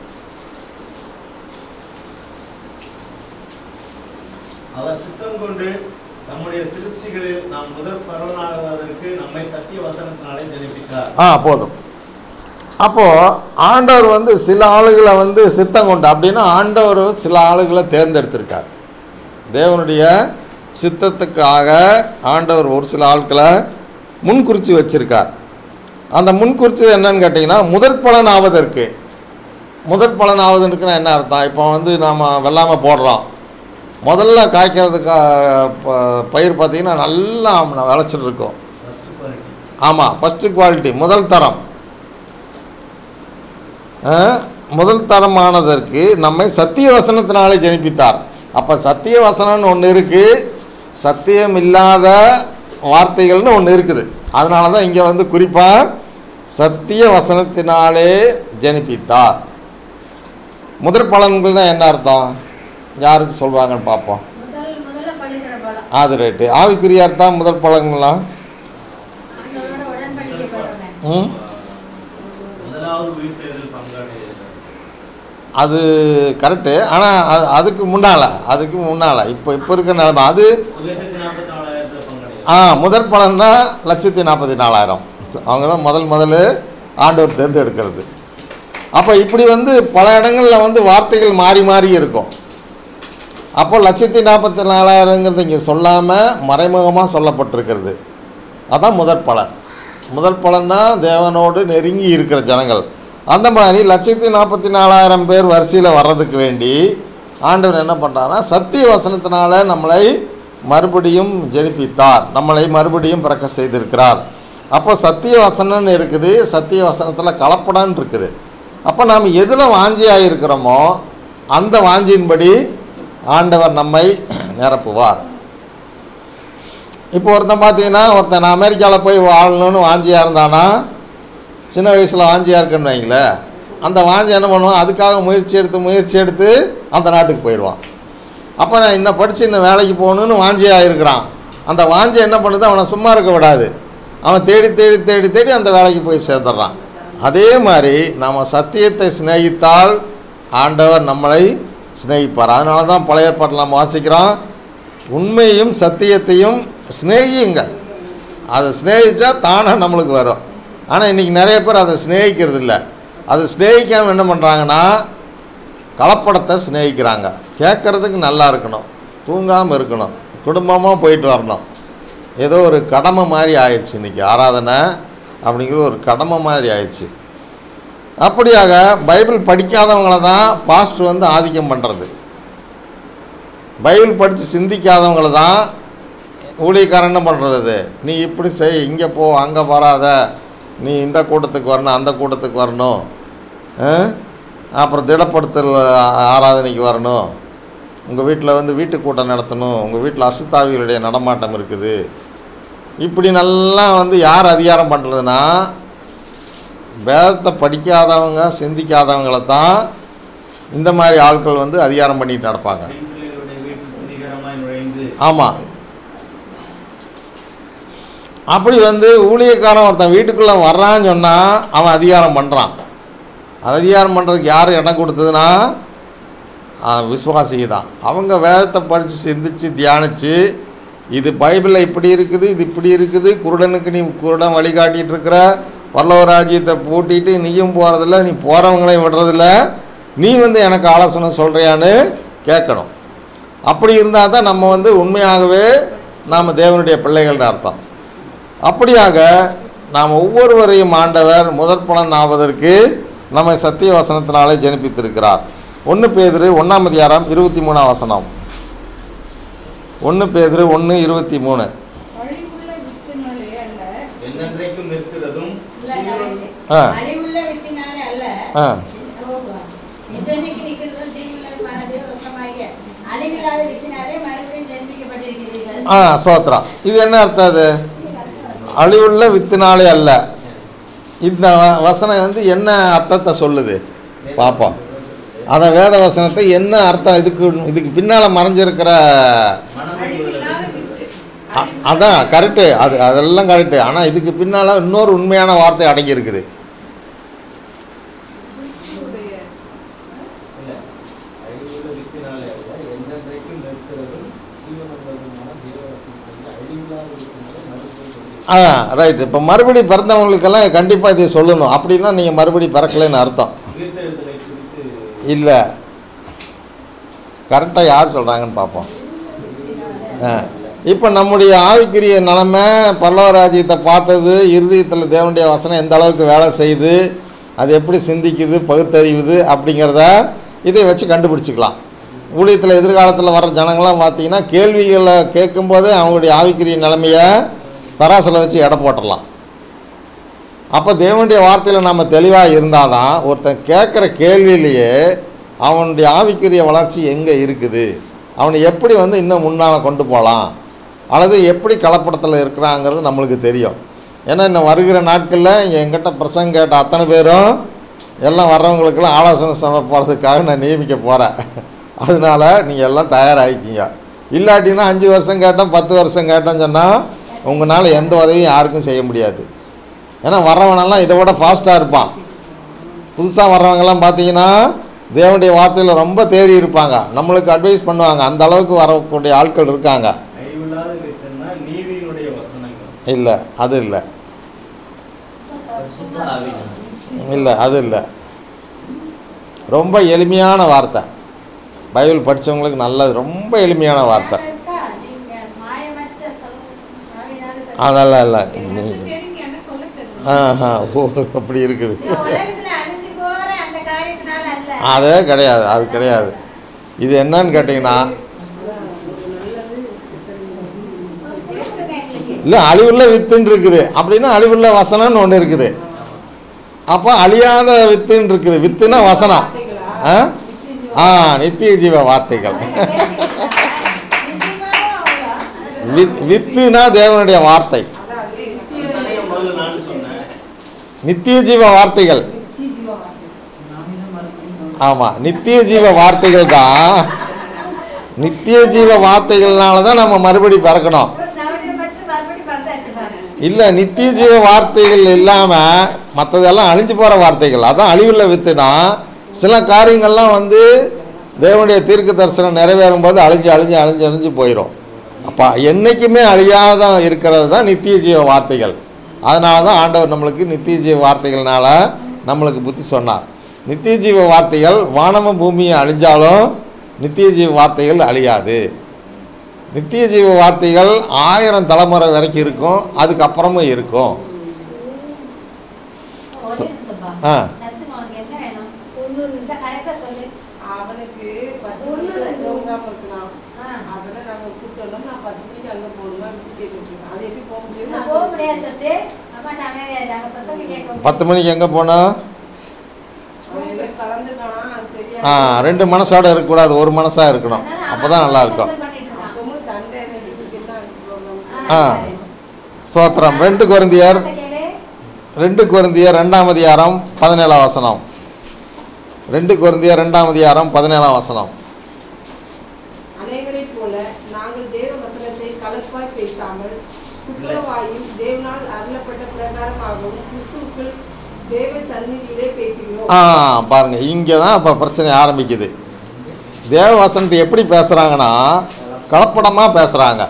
அவர் சித்தம் கொண்டு நம்முடைய சிருஷ்டிகளில் நாம் முதற் பலனாகுவதற்கு நம்மை சத்திய வசனத்தினாலே ஜனிப்பித்தார். போதும். அப்போது ஆண்டவர் வந்து சில ஆளுகளை வந்து சித்தம் கொண்டு, அப்படின்னா ஆண்டவர் சில ஆளுகளை தேர்ந்தெடுத்திருக்கார். தேவனுடைய சித்தத்துக்காக ஆண்டவர் ஒரு சில ஆட்களை முன்குறித்து வச்சுருக்கார். அந்த முன்குறிச்சி என்னன்னு கேட்டிங்கன்னா, முதற் பலன் ஆவதற்கு. முதற் பலன் ஆவதற்குன்னா என்ன அர்த்தம்? இப்போ வந்து நாம் வெள்ளாமை போடுறோம், முதல்ல காய்க்கிறதுக்கு பயிர் பார்த்திங்கன்னா நல்லா விளைச்சல் இருக்கும். ஆமாம், ஃபஸ்ட்டு குவாலிட்டி, முதல் தரம். முதல் தரமானதற்கு நம்மை சத்திய வசனத்தினாலே ஜனிப்பித்தார். அப்போ சத்திய வசனம்னு ஒன்று இருக்குது, சத்தியம் இல்லாத வார்த்தைகள்னு ஒன்று இருக்குது. அதனால தான் இங்கே வந்து குறிப்பாக சத்திய வசனத்தினாலே ஜனிப்பித்தார். முதற் பலன்கள்னா என்ன அர்த்தம்? யாருக்கு சொல்கிறாங்கன்னு பார்ப்போம். அது ரைட்டு. ஆவிக்குரிய அர்த்தம் முதல் பலன்கள்லாம் அது கரெக்டு. ஆனால் அதுக்கு முன்னால் இப்போ இருக்கிற நிலைமை அது முதற் பலன்னா 1,44,000. அவங்க தான் முதல் ஆண்டவர் தேர்ந்தெடுக்கிறது. அப்போ இப்படி வந்து பல இடங்களில் வந்து வார்த்தைகள் மாறி மாறி இருக்கும். அப்போ 1,44,000ங்கிறது இங்கே சொல்லாமல் மறைமுகமாக சொல்லப்பட்டிருக்கிறது. அதான் முதற் பலன். முதல் பலன்னா தேவனோடு நெருங்கி இருக்கிற ஜனங்கள். அந்த மாதிரி 1,44,000 பேர் வரிசையில் வர்றதுக்கு வேண்டி ஆண்டவர் என்ன பண்ணுறாருன்னா, சத்திய வசனத்தினால நம்மளை மறுபடியும் ஜெனிப்பித்தார், நம்மளை மறுபடியும் பிறக்க செய்திருக்கிறார். அப்போ சத்திய வசனம்னு இருக்குது, சத்திய வசனத்தில் கலப்படம்னு இருக்குது. அப்போ நாம் எதில் வாஞ்சியாக இருக்கிறோமோ அந்த வாஞ்சியின்படி ஆண்டவர் நம்மை நிரப்புவார். இப்போ ஒருத்தன் பார்த்தீங்கன்னா, ஒருத்தன் அமெரிக்காவில் போய் வாழணும்னு வாஞ்சியாக இருந்தானா, சின்ன வயசில் வாஞ்சியாக இருக்குன்னு வைங்களேன், அந்த வாஞ்சி என்ன பண்ணுவான், அதுக்காக முயற்சி எடுத்து அந்த நாட்டுக்கு போயிடுவான். அப்போ நான் இன்னும் படித்து இன்னும் வேலைக்கு போகணுன்னு வாஞ்சியாக இருக்கிறான். அந்த வாஞ்சி என்ன பண்ணுது, அவனை சும்மா இருக்க விடாது. அவன் தேடி அந்த வேலைக்கு போய் சேர்த்துட்றான். அதே மாதிரி நம்ம சத்தியத்தை சிநேகித்தால் ஆண்டவர் நம்மளை சிநேகிப்பார். அதனால தான் பழைய ஏற்பாட்டில் நம்ம வாசிக்கிறோம், உண்மையும் சத்தியத்தையும் சிநேகியுங்கள். அதை சிநேகித்தா தானாக நம்மளுக்கு வரும். ஆனால் இன்றைக்கி நிறைய பேர் அதை சிநேகிக்கிறது இல்லை. அதை சிநேகிக்காமல் என்ன பண்ணுறாங்கன்னா, கலப்படத்தை சிநேகிக்கிறாங்க. கேட்குறதுக்கு நல்லா இருக்கணும், தூங்காமல் இருக்கணும், குடும்பமாக போயிட்டு வரணும். ஏதோ ஒரு கடமை மாதிரி ஆயிடுச்சு. இன்றைக்கி ஆராதனை அப்படிங்கிறது ஒரு கடமை மாதிரி ஆயிடுச்சு. அப்படியாக பைபிள் படிக்காதவங்கள தான் பாஸ்டர் வந்து ஆதிக்கம் பண்ணுறது. பைபிள் படித்து சிந்திக்காதவங்கள தான் ஊழியக்காரன் என்ன பண்ணுறது, நீ இப்படி செய், இங்கே போ, அங்கே வராத, நீ இந்த கூட்டத்துக்கு வரணும், அந்த கூட்டத்துக்கு வரணும், அப்புறம் திடப்படுத்தல் ஆராதனைக்கு வரணும், உங்கள் வீட்டில் வந்து வீட்டு கூட்டம் நடத்தணும், உங்கள் வீட்டில் அசுத்தாவிகளுடைய நடமாட்டம் இருக்குது. இப்படி நல்லா வந்து யார் அதிகாரம் பண்ணுறதுன்னா, வேதத்தை படிக்காதவங்க சிந்திக்காதவங்கள தான் இந்த மாதிரி ஆட்கள் வந்து அதிகாரம் பண்ணிட்டு நடப்பாங்க. ஆமாம், அப்படி வந்து ஊழியக்காரன் ஒருத்தன் வீட்டுக்குள்ளே வர்றான்னு சொன்னால் அவன் அதிகாரம் பண்ணுறான். அதிகாரம் பண்ணுறதுக்கு யார் இடம் கொடுத்ததுன்னா விசுவாசிக்கு தான். அவங்க வேதத்தை படித்து சிந்தித்து தியானித்து இது பைபிளில் இப்படி இருக்குது, இது இப்படி இருக்குது, குருடனுக்கு நீ குருடன் வழிகாட்டிகிட்டு இருக்கிற, பரலோக ராஜ்யத்தை பூட்டிட்டு நீயும் போகிறதில்ல, நீ போகிறவங்களையும் விடுறதில்ல, நீ வந்து எனக்கு ஆலோசனை சொல்கிறியான்னு கேட்கணும். அப்படி இருந்தால் தான் நம்ம வந்து உண்மையாகவே நாம் தேவனுடைய பிள்ளைகள்னு அர்த்தம். அப்படியாக நாம் ஒவ்வொருவரையும் ஆண்டவர் முதற்பலன் ஆவதற்கு நம்மை சத்திய வசனத்தினாலே ஜெனிப்பித்திருக்கிறார். 1 பேதுரு 1:23 1 பேதுரு 1:23. என்றென்றைக்கும் இருக்கிறதும் சோத்ரா. இது என்ன அர்த்தம்? அது அழிவுள்ள வித்தினாலே அல்ல. இந்த வசனம் வந்து என்ன அர்த்தத்தை சொல்லுது பார்ப்போம். அந்த வேத வசனத்தை என்ன அர்த்தம், இதுக்கு பின்னால் மறைஞ்சிருக்கிற அதான் கரெக்டு, அதெல்லாம் கரெக்டு. ஆனால் இதுக்கு பின்னால் இன்னொரு உண்மையான வார்த்தை அடங்கியிருக்குது. ரைட். இப்போ மறுபடி பிறந்தவங்களுக்கெல்லாம் கண்டிப்பாக இதை சொல்லணும். அப்படின்னா நீங்கள் மறுபடி பிறக்கலைன்னு அர்த்தம் இல்லை. கரெக்டாக யார் சொல்கிறாங்கன்னு பார்ப்போம். இப்போ நம்முடைய ஆவிக்குரிய நிலைமை பரலோக ராஜ்யத்தை பார்த்தது, இருதயத்தில் தேவனுடைய வசனம் எந்த அளவுக்கு வேலை செய்யுது, அது எப்படி சிந்திக்குது, பகுத்தறிவுது அப்படிங்கிறத இதை வச்சு கண்டுபிடிச்சிக்கலாம். ஊழியத்தில் எதிர்காலத்தில் வர ஜனங்களாம் பார்த்திங்கன்னா கேள்விகளை கேட்கும்போதே அவங்களுடைய ஆவிக்குரிய நிலைமையை தராசில் வச்சு எடை போட்டுடலாம். அப்போ தேவனுடைய வார்த்தையில் நம்ம தெளிவாக இருந்தால் தான் ஒருத்தன் கேட்குற கேள்வியிலேயே அவனுடைய ஆவிக்குரிய வளர்ச்சி எங்கே இருக்குது, அவனை எப்படி வந்து இன்னும் முன்னால் கொண்டு போகலாம், அல்லது எப்படி கலப்படத்தில் இருக்கிறாங்கிறது நம்மளுக்கு தெரியும். ஏன்னா இன்னும் வருகிற நாட்களில் என்கிட்ட பிரசங்க கேட்ட அத்தனை பேரும் எல்லாம் வர்றவங்களுக்கெல்லாம் ஆலோசனை சொல்ல போகிறதுக்காக நான் நியமிக்க போகிறேன். அதனால் நீங்கள் எல்லாம் தயாராகிக்கிங்க. இல்லாட்டின்னா 5 வருஷம் கேட்டேன் 10 வருஷம் கேட்டேன்னு சொன்னால் உங்களால் எந்த உதவியும் யாருக்கும் செய்ய முடியாது. ஏன்னா வர்றவனெல்லாம் இதை விட ஃபாஸ்ட்டாக இருப்பான். புதுசாக வர்றவங்கெல்லாம் பார்த்தீங்கன்னா தேவனுடைய வார்த்தையில் ரொம்ப தேறி இருப்பாங்க, நம்மளுக்கு அட்வைஸ் பண்ணுவாங்க. அந்த அளவுக்கு வரக்கூடிய ஆட்கள் இருக்காங்க. இல்லை அது இல்லை, இல்லை அது இல்லை. ரொம்ப எளிமையான வார்த்தை, பைபிள் படித்தவங்களுக்கு நல்லது, ரொம்ப எளிமையான வார்த்தை. அதெல்லாம் இல்லை. ஓ அப்படி இருக்குது. அதே கிடையாது, அது கிடையாது. இது என்னன்னு கேட்டிங்கன்னா இல்லை அழிவுள்ள வித்துன்னு இருக்குது. அப்படின்னா அழிவுள்ள வசனம்னு ஒன்று இருக்குது. அப்போ அழியாத வித்துன்னு இருக்குது. வித்துனா வசனம், நித்திய ஜீவ வார்த்தைகள். வித்துனா தேவனுடைய வார்த்தை, நித்திய ஜீவ வார்த்தைகள். ஆமாம், நித்திய ஜீவ வார்த்தைகள் தான். நித்திய ஜீவ வார்த்தைகள்னால தான் நம்ம மறுபடி பிறக்கணும். இல்லை, நித்திய ஜீவ வார்த்தைகள் இல்லாமல் மற்றதெல்லாம் அழிஞ்சு போகிற வார்த்தைகள், அதான் அழிவுள்ள வித்துனா. சில காரியங்கள்லாம் வந்து தேவனுடைய தீர்க்க தரிசனம் நிறைவேறும் போது அழிஞ்சு அழிஞ்சு அழிஞ்சு அழிஞ்சு போயிடும். அப்போ என்றைக்குமே அழியாத இருக்கிறது தான் நித்திய ஜீவ வார்த்தைகள். அதனால தான் ஆண்டவர் நம்மளுக்கு நித்திய ஜீவ வார்த்தைகள்னால நம்மளுக்கு புத்தி சொன்னார். நித்திய ஜீவ வார்த்தைகள் வானமும் பூமியை அழிஞ்சாலும் நித்திய ஜீவ வார்த்தைகள் அழியாது. நித்திய ஜீவ வார்த்தைகள் 1000 தலைமுறை வரைக்கும் இருக்கும், அதுக்கப்புறமும் இருக்கும். பத்து மணிக்கு எங்கே போனோம்? 2 மனசோட இருக்கக்கூடாது, ஒரு மனசாக இருக்கணும். அப்போ தான் நல்லாயிருக்கும். சோத்திரம். 2 கொரிந்தியர் 2ஆம் அதிகாரம் 17ஆம் வசனம். 2 கொரிந்தியர் 2ஆம் அதிகாரம் 17ஆம் வசனம். அநேகரைப் போல நாங்கள் தேவ வசனத்தை கலப்பாய் பேசாமல் குற்றவாயும் தேவனால் அருளப்பட்ட பிரகாரமாகவும் கிறிஸ்துவுக்குள் தேவ சந்நிதியிலே பேசுகிறோம். பாருங்கள், இங்கே தான் இப்போ பிரச்சனை ஆரம்பிக்குது. தேவ வசனத்தை எப்படி பேசுகிறாங்கன்னா கலப்படமாக பேசுகிறாங்க.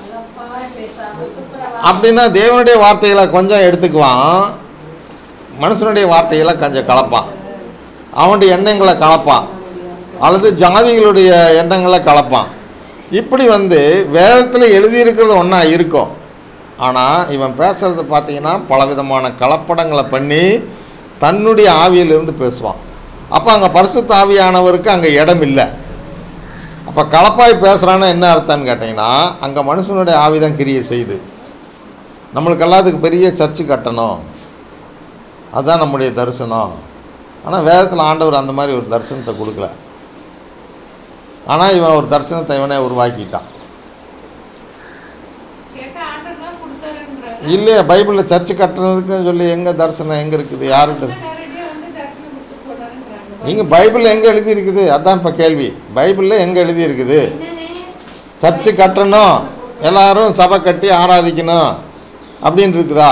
அப்படின்னா தேவனுடைய வார்த்தைகளை கொஞ்சம் எடுத்துக்குவான், மனுஷனுடைய வார்த்தைகளை கொஞ்சம் கலப்பான், அவனுடைய எண்ணங்களை கலப்பான், அல்லது ஜாதிகளுடைய எண்ணங்களை கலப்பான். இப்படி வேதத்தில் எழுதியிருக்கிறது ஒன்றா இருக்கும், ஆனால் இவன் பேசுகிறது பார்த்திங்கன்னா பலவிதமான கலப்படங்களை பண்ணி தன்னுடைய ஆவியிலிருந்து பேசுவான். அப்போ அங்கே பரிசுத்த ஆவியானவருக்கு அங்கே இடம் இல்லை. அப்போ கலப்பாய் பேசுகிறான்னு என்ன அர்த்தம்னு கேட்டிங்கன்னா, அங்கே மனுஷனுடைய ஆவி தான் கிரியை செய்யுது. நம்மளுக்கு எல்லாத்துக்கு பெரிய சர்ச்சு கட்டணும், அதுதான் நம்முடைய தரிசனம். ஆனால் வேதத்தில் ஆண்டவர் அந்த மாதிரி ஒரு தரிசனத்தை கொடுக்கல. ஆனால் இவன் ஒரு தரிசனத்தை இவனே உருவாக்கிட்டான். இல்லையா, பைபிளில் சர்ச்சு கட்டுறதுக்குன்னு சொல்லி எங்கே தரிசனம் எங்கே இருக்குது, யார்கிட்ட? இங்கே பைபிளில் எங்கே எழுதியிருக்குது? அதுதான் இப்போ கேள்வி. பைபிளில் எங்கே எழுதியிருக்குது சர்ச்சு கட்டணும், எல்லாரும் சபை கட்டி ஆராதிக்கணும் அப்படின்னு இருக்குதா?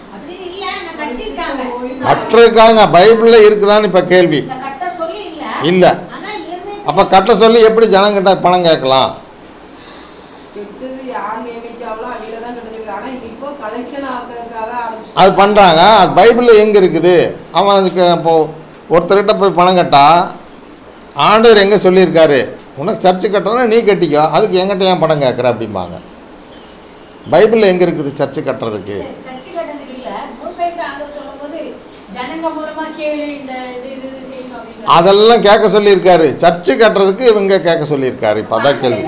கட்டிருக்காங்க, பைபிளில் இருக்குதான்னு இப்போ கேள்வி. இல்லை. அப்போ கட்ட சொல்லி எப்படி ஜனங்கிட்ட பணம் கேட்கலாம்? அது பண்ணுறாங்க. அது பைபிளில் எங்கே இருக்குது? அவனுக்கு இப்போது ஒருத்தர்கிட்ட போய் பணம் கேட்டால் ஆண்டவர் எங்கே சொல்லியிருக்காரு, உனக்கு சர்ச்சு கட்டணும்னா நீ கட்டிக்கோ, அதுக்கு எங்கிட்ட ஏன் பணம் கேட்குற அப்படிம்பாங்க. பைபிளில் எங்கே இருக்குது சர்ச்சு கட்டுறதுக்கு? அதெல்லாம் கேட்க சொல்லியிருக்காரு. சர்ச்சு கட்டுறதுக்கு இவங்க கேட்க சொல்லியிருக்காரு. இப்போ அதான் கேள்வி.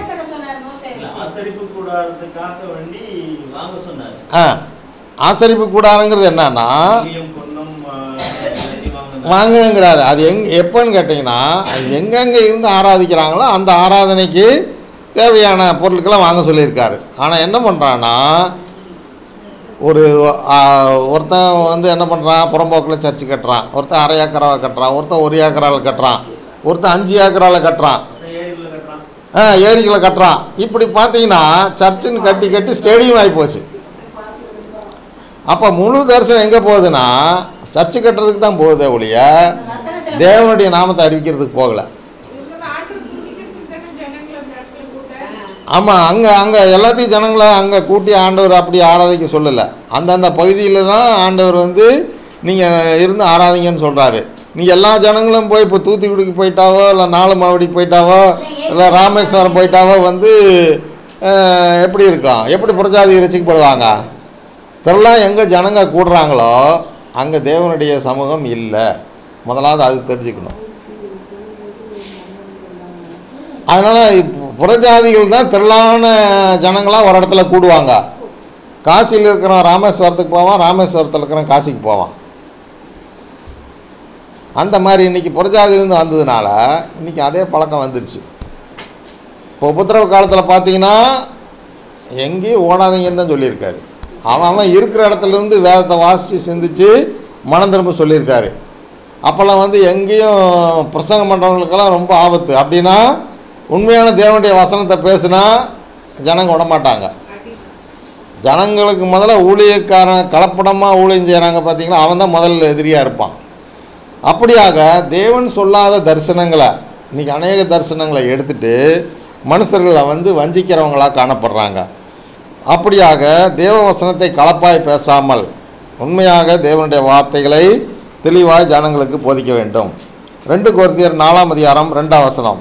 ஆசரிப்பு கூடாரங்கிறது என்னன்னா வாங்கணுங்கிறாரு. அது எப்போன்னு கேட்டிங்கன்னா, எங்கெங்கே இருந்து ஆராதிக்கிறாங்களோ அந்த ஆராதனைக்கு தேவையான பொருட்களை வாங்க சொல்லியிருக்காரு. ஆனால் என்ன பண்ணுறான்னா, ஒருத்தன் என்ன பண்ணுறான், புறம்போக்கில் சர்ச்சு கட்டுறான், ஒருத்தன் அரை ஏக்கராவில் கட்டுறான், ஒருத்தன் 1 ஏக்கராவில் கட்டுறான், ஒருத்தன் 5 ஏக்கராவில் கட்டுறான், ஏரிகளை கட்டுறான். இப்படி பார்த்தீங்கன்னா சர்ச்சுன்னு கட்டி கட்டி ஸ்டேடியம் ஆகி போச்சு. அப்போ முழு தரிசனம் எங்கே போகுதுன்னா சர்ச்சு கட்டுறதுக்கு தான் போகுதே ஒழிய தேவனுடைய நாமத்தை அறிவிக்கிறதுக்கு போகலை. ஆமாம், அங்கே எல்லாத்தையும் ஜனங்களை அங்கே கூட்டி ஆண்டவர் அப்படி ஆராதிக்க சொல்லலை. அந்தந்த பகுதியில் தான் ஆண்டவர் நீங்கள் இருந்து ஆராதிங்கன்னு சொல்கிறாரு. நீங்கள் எல்லா ஜனங்களும் போய் இப்போ தூத்துக்குடிக்கு போயிட்டாவோ, இல்லை 4 மாவடி போயிட்டாவோ, இல்லை ராமேஸ்வரம் போயிட்டாவோ எப்படி இருக்கும்? எப்படி புறஜாதி ரசிக்கப்படுவாங்க? இதெல்லாம் எங்கே ஜனங்க கூடுறாங்களோ அங்கே தேவனுடைய சமூகம் இல்லை. முதலாவது அது தெரிஞ்சுக்கணும். அதனால் புறஜாதிகள் தான் திரளான ஜனங்களாக ஒரு இடத்துல கூடுவாங்க. காசியில் இருக்கிறவன் ராமேஸ்வரத்துக்கு போவான், ராமேஸ்வரத்தில் இருக்கிறவன் காசிக்கு போவான். அந்த மாதிரி இன்றைக்கி புறஜாதியிலேருந்து வந்ததுனால இன்றைக்கி அதே பழக்கம் வந்துடுச்சு. இப்போ உபத்திரவ காலத்தில் பார்த்தீங்கன்னா எங்கேயும் ஓடாதீங்கன்னு தான் சொல்லியிருக்காரு. அவன் இருக்கிற இடத்துலேருந்து வேதத்தை வாசித்து சிந்தித்து மனம் திரும்ப சொல்லியிருக்காரு. அப்போல்லாம் எங்கேயும் பிரசங்கம் பண்ணுறவங்களுக்கெல்லாம் ரொம்ப ஆபத்து. அப்படின்னா உண்மையான தேவனுடைய வசனத்தை பேசுனா ஜனங்க விடமாட்டாங்க. ஜனங்களுக்கு முதல்ல ஊழியக்காரன் கலப்படமாக ஊழியம் செய்கிறாங்க பார்த்தீங்களா, அவன் தான் முதல்ல எதிரியாக இருப்பான். அப்படியாக தேவன் சொல்லாத தரிசனங்களை இன்றைக்கி அநேக தரிசனங்களை எடுத்துகிட்டு மனுஷர்களை வஞ்சிக்கிறவங்களாக காணப்படுறாங்க. அப்படியாக தேவ வசனத்தை கலப்பாய் பேசாமல் உண்மையாக தேவனுடைய வார்த்தைகளை தெளிவாய் ஜனங்களுக்கு போதிக்க வேண்டும். 2 கொரிந்தியர் 4ஆம் அதிகாரம் 2ஆம் வசனம்.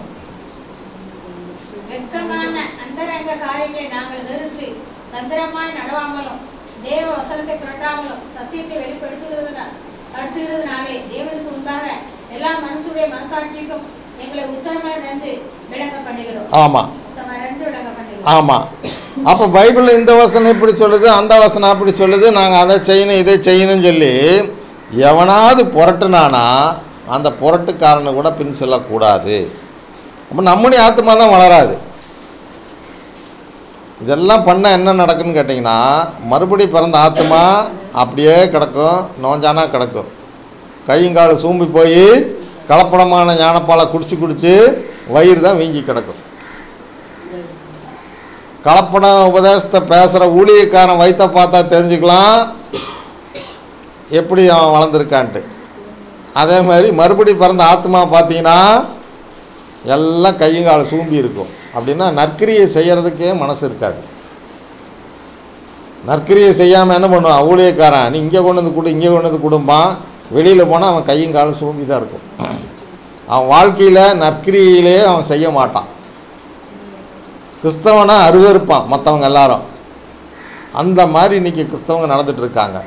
ஆமாம் ஆமாம். அப்போ பைபிளில் இந்த வசனம் இப்படி சொல்லுது, அந்த வசனம் அப்படி சொல்லுது, நாங்கள் அதை செய்யணும் இதை செய்யணும்னு சொல்லி எவனாவது புரட்டுனானா அந்த புரட்டுக்காரனை கூட பின் சொல்லக்கூடாது. அப்போ நம்முடைய ஆத்மா தான் வளராது. இதெல்லாம் பண்ண என்ன நடக்குன்னு கேட்டிங்கன்னா, மறுபடி பிறந்த ஆத்மா அப்படியே கிடக்கும், நோஞ்சானா கிடக்கும். கையங்கால் சூம்பி போய் கலப்படமான ஞானப்பாலை குடிச்சு வயிறு தான் வீங்கி கிடக்கும். கலப்படம் உபதேசத்தை பேசுகிற ஊழியக்காரன் வயிற்ற பார்த்தா தெரிஞ்சுக்கலாம் எப்படி அவன் வளர்ந்துருக்கான்ட்டு. அதே மாதிரி மறுபடி பிறந்த ஆத்மா பார்த்தீங்கன்னா எல்லாம் கையங்கால சூம்பி இருக்கும். அப்படின்னா நற்கிரியை செய்கிறதுக்கே மனசு இருக்காது. நற்கிரியை செய்யாமல் என்ன பண்ணுவான் ஊழியக்காரன், நீ இங்கே கொண்டு வந்து கொடு இங்கே கொண்டு வந்து கொடுப்பான். வெளியில் போனால் அவன் கையங்காலம் சூம்பி தான் இருக்கும். அவன் வாழ்க்கையில் நற்கிரியிலே அவன் செய்ய மாட்டான். கிறிஸ்தவனா அருவருப்பான் மற்றவங்க எல்லாரும். அந்த மாதிரி இன்றைக்கி கிறிஸ்தவங்க நடந்துகிட்ருக்காங்க.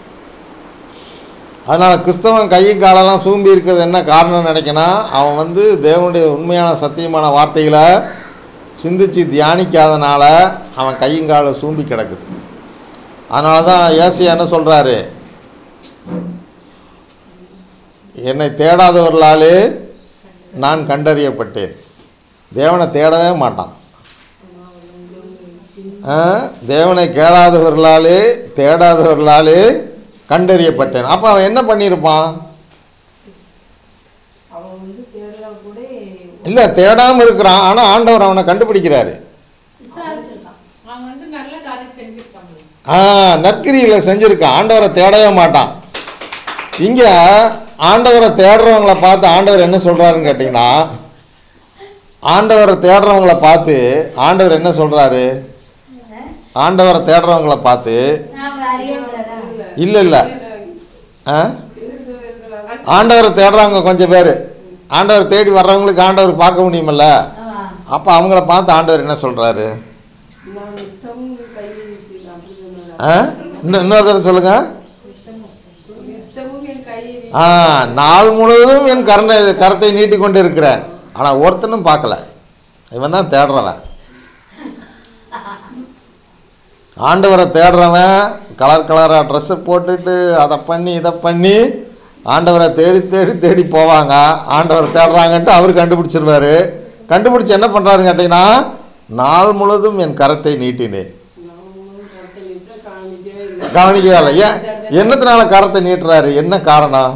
அதனால் கிறிஸ்தவன் கையும் காலெல்லாம் சூம்பி இருக்கிறது என்ன காரணம் நினைக்கணும், அவன் வந்து தேவனுடைய உண்மையான சத்தியமான வார்த்தைகளை சிந்தித்து தியானிக்காதனால அவன் கையங்கால சூம்பி கிடக்குது. அதனால தான் ஏசியா என்ன சொல்கிறாரு, என்னை தேடாதவர்களாலே நான் கண்டறியப்பட்டேன். தேவனை தேடவே மாட்டான். தேவனை கேளாதவர்களாலே தேடாதவர்களாலே கண்டறியப்பட்டேன். அப்போ அவன் என்ன பண்ணியிருப்பான்? இல்லை, தேடாமல் இருக்கிறான். ஆனால் ஆண்டவர் அவனை கண்டுபிடிக்கிறாரு. நற்கிரியில் செஞ்சுருக்கான். ஆண்டவரை தேடவே மாட்டான். இங்கே ஆண்டவரை தேடுறவங்கள பார்த்து ஆண்டவர் என்ன சொல்கிறாருன்னு கேட்டிங்கன்னா, ஆண்டவரை தேடுறவங்கள பார்த்து ஆண்டவர் என்ன சொல்கிறாரு, ஆண்டவரை தேடுறவங்கள பார்த்து இல்லை ஆண்டவரை தேடுறவங்க கொஞ்சம் பேர், ஆண்டவர் தேடி வர்றவங்களுக்கு ஆண்டவர் பார்க்க முடியுமில்ல. அப்போ அவங்கள பார்த்து ஆண்டவர் என்ன சொல்கிறாரு, இன்னொரு தடவை சொல்லுங்க. நாள் முழுவதும் என் கரத்தை நீட்டி கொண்டு இருக்கிறேன். ஆனால் ஒருத்தனும் பார்க்கல. இவன் தான் தேடுறவன். ஆண்டவரை தேடுறவன் கலர் கலராக ட்ரெஸ்ஸை போட்டுட்டு அதை பண்ணி இதை பண்ணி ஆண்டவரை தேடி தேடி தேடி போவாங்க. ஆண்டவரை தேடுறாங்கன்ட்டு அவர் கண்டுபிடிச்சிருவார். கண்டுபிடிச்சி என்ன பண்ணுறாருன்னு கேட்டிங்கன்னா, நாள் முழுவதும் என் கரத்தை நீட்டினேன். கவனிக்கவே இல்லை. ஏன் என்னத்தினால கரத்தை நீட்டுறாரு, என்ன காரணம்?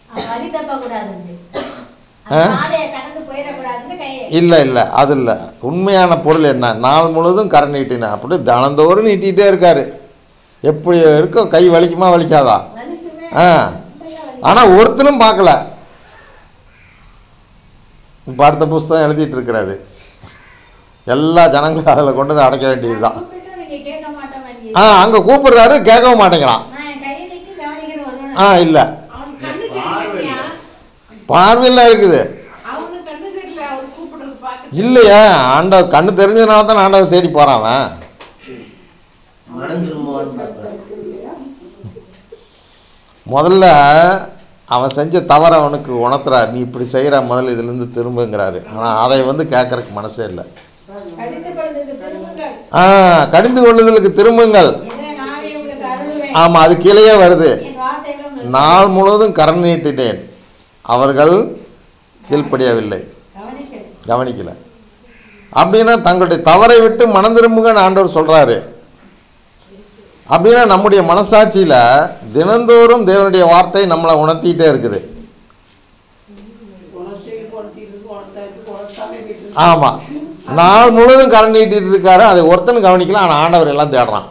இல்லை அது இல்லை. உண்மையான பொருள் என்ன, நாள் முழுவதும் கரை நீட்டினேன். அப்படி தினந்தோறும் நீட்டிகிட்டே இருக்காரு. எப்படி இருக்கும், கை வலிக்குமா வலிக்காதா? ஆனால் ஒருத்தனும் பார்க்கல. இப்போ அடுத்த புஸ்தகம் எழுதிட்டு இருக்கிறாரு. எல்லா ஜனங்களும் அதில் கொண்டு வந்து அடைக்க வேண்டியது தான். அங்கே கூப்பிடுறாரு, கேட்கவும் மாட்டேங்கிறான். இல்லை, பார்வையில் இருக்குது. இல்லையா, ஆண்டவர் கண்ணு தெரிஞ்சதுனால தான் ஆண்டவர் தேடி போகிறான். முதல்ல அவன் செஞ்ச தவறை அவனுக்கு உணர்த்துறாரு. நீ இப்படி செய்கிற, முதல்ல இதுலேருந்து திரும்புங்கிறாரு. ஆனால் அதை வந்து கேட்கறதுக்கு மனசே இல்லை. கடிந்து கொள்ளுதலுக்கு திரும்புங்கள். ஆமாம், அது கீழே வருது. நாள் முழுவதும் கரண் நீட்டினேன், அவர்கள் கீழ்ப்படியவில்லை, கவனிக்கல. அப்படின்னா தங்களுடைய தவறை விட்டு மனம் திரும்புங்கன்னு ஆண்டவர் சொல்கிறாரு. அப்படின்னா நம்முடைய மனசாட்சியில் தினந்தோறும் தேவனுடைய வார்த்தை நம்மளை உணர்த்திக்கிட்டே இருக்குது. ஆமாம், நாள் முழுவதும் கரண் நீட்டிட்டு இருக்காரு. அதை ஒருத்தனும் கவனிக்கலாம். ஆனால் ஆண்டவர் எல்லாம் தேடுறான்.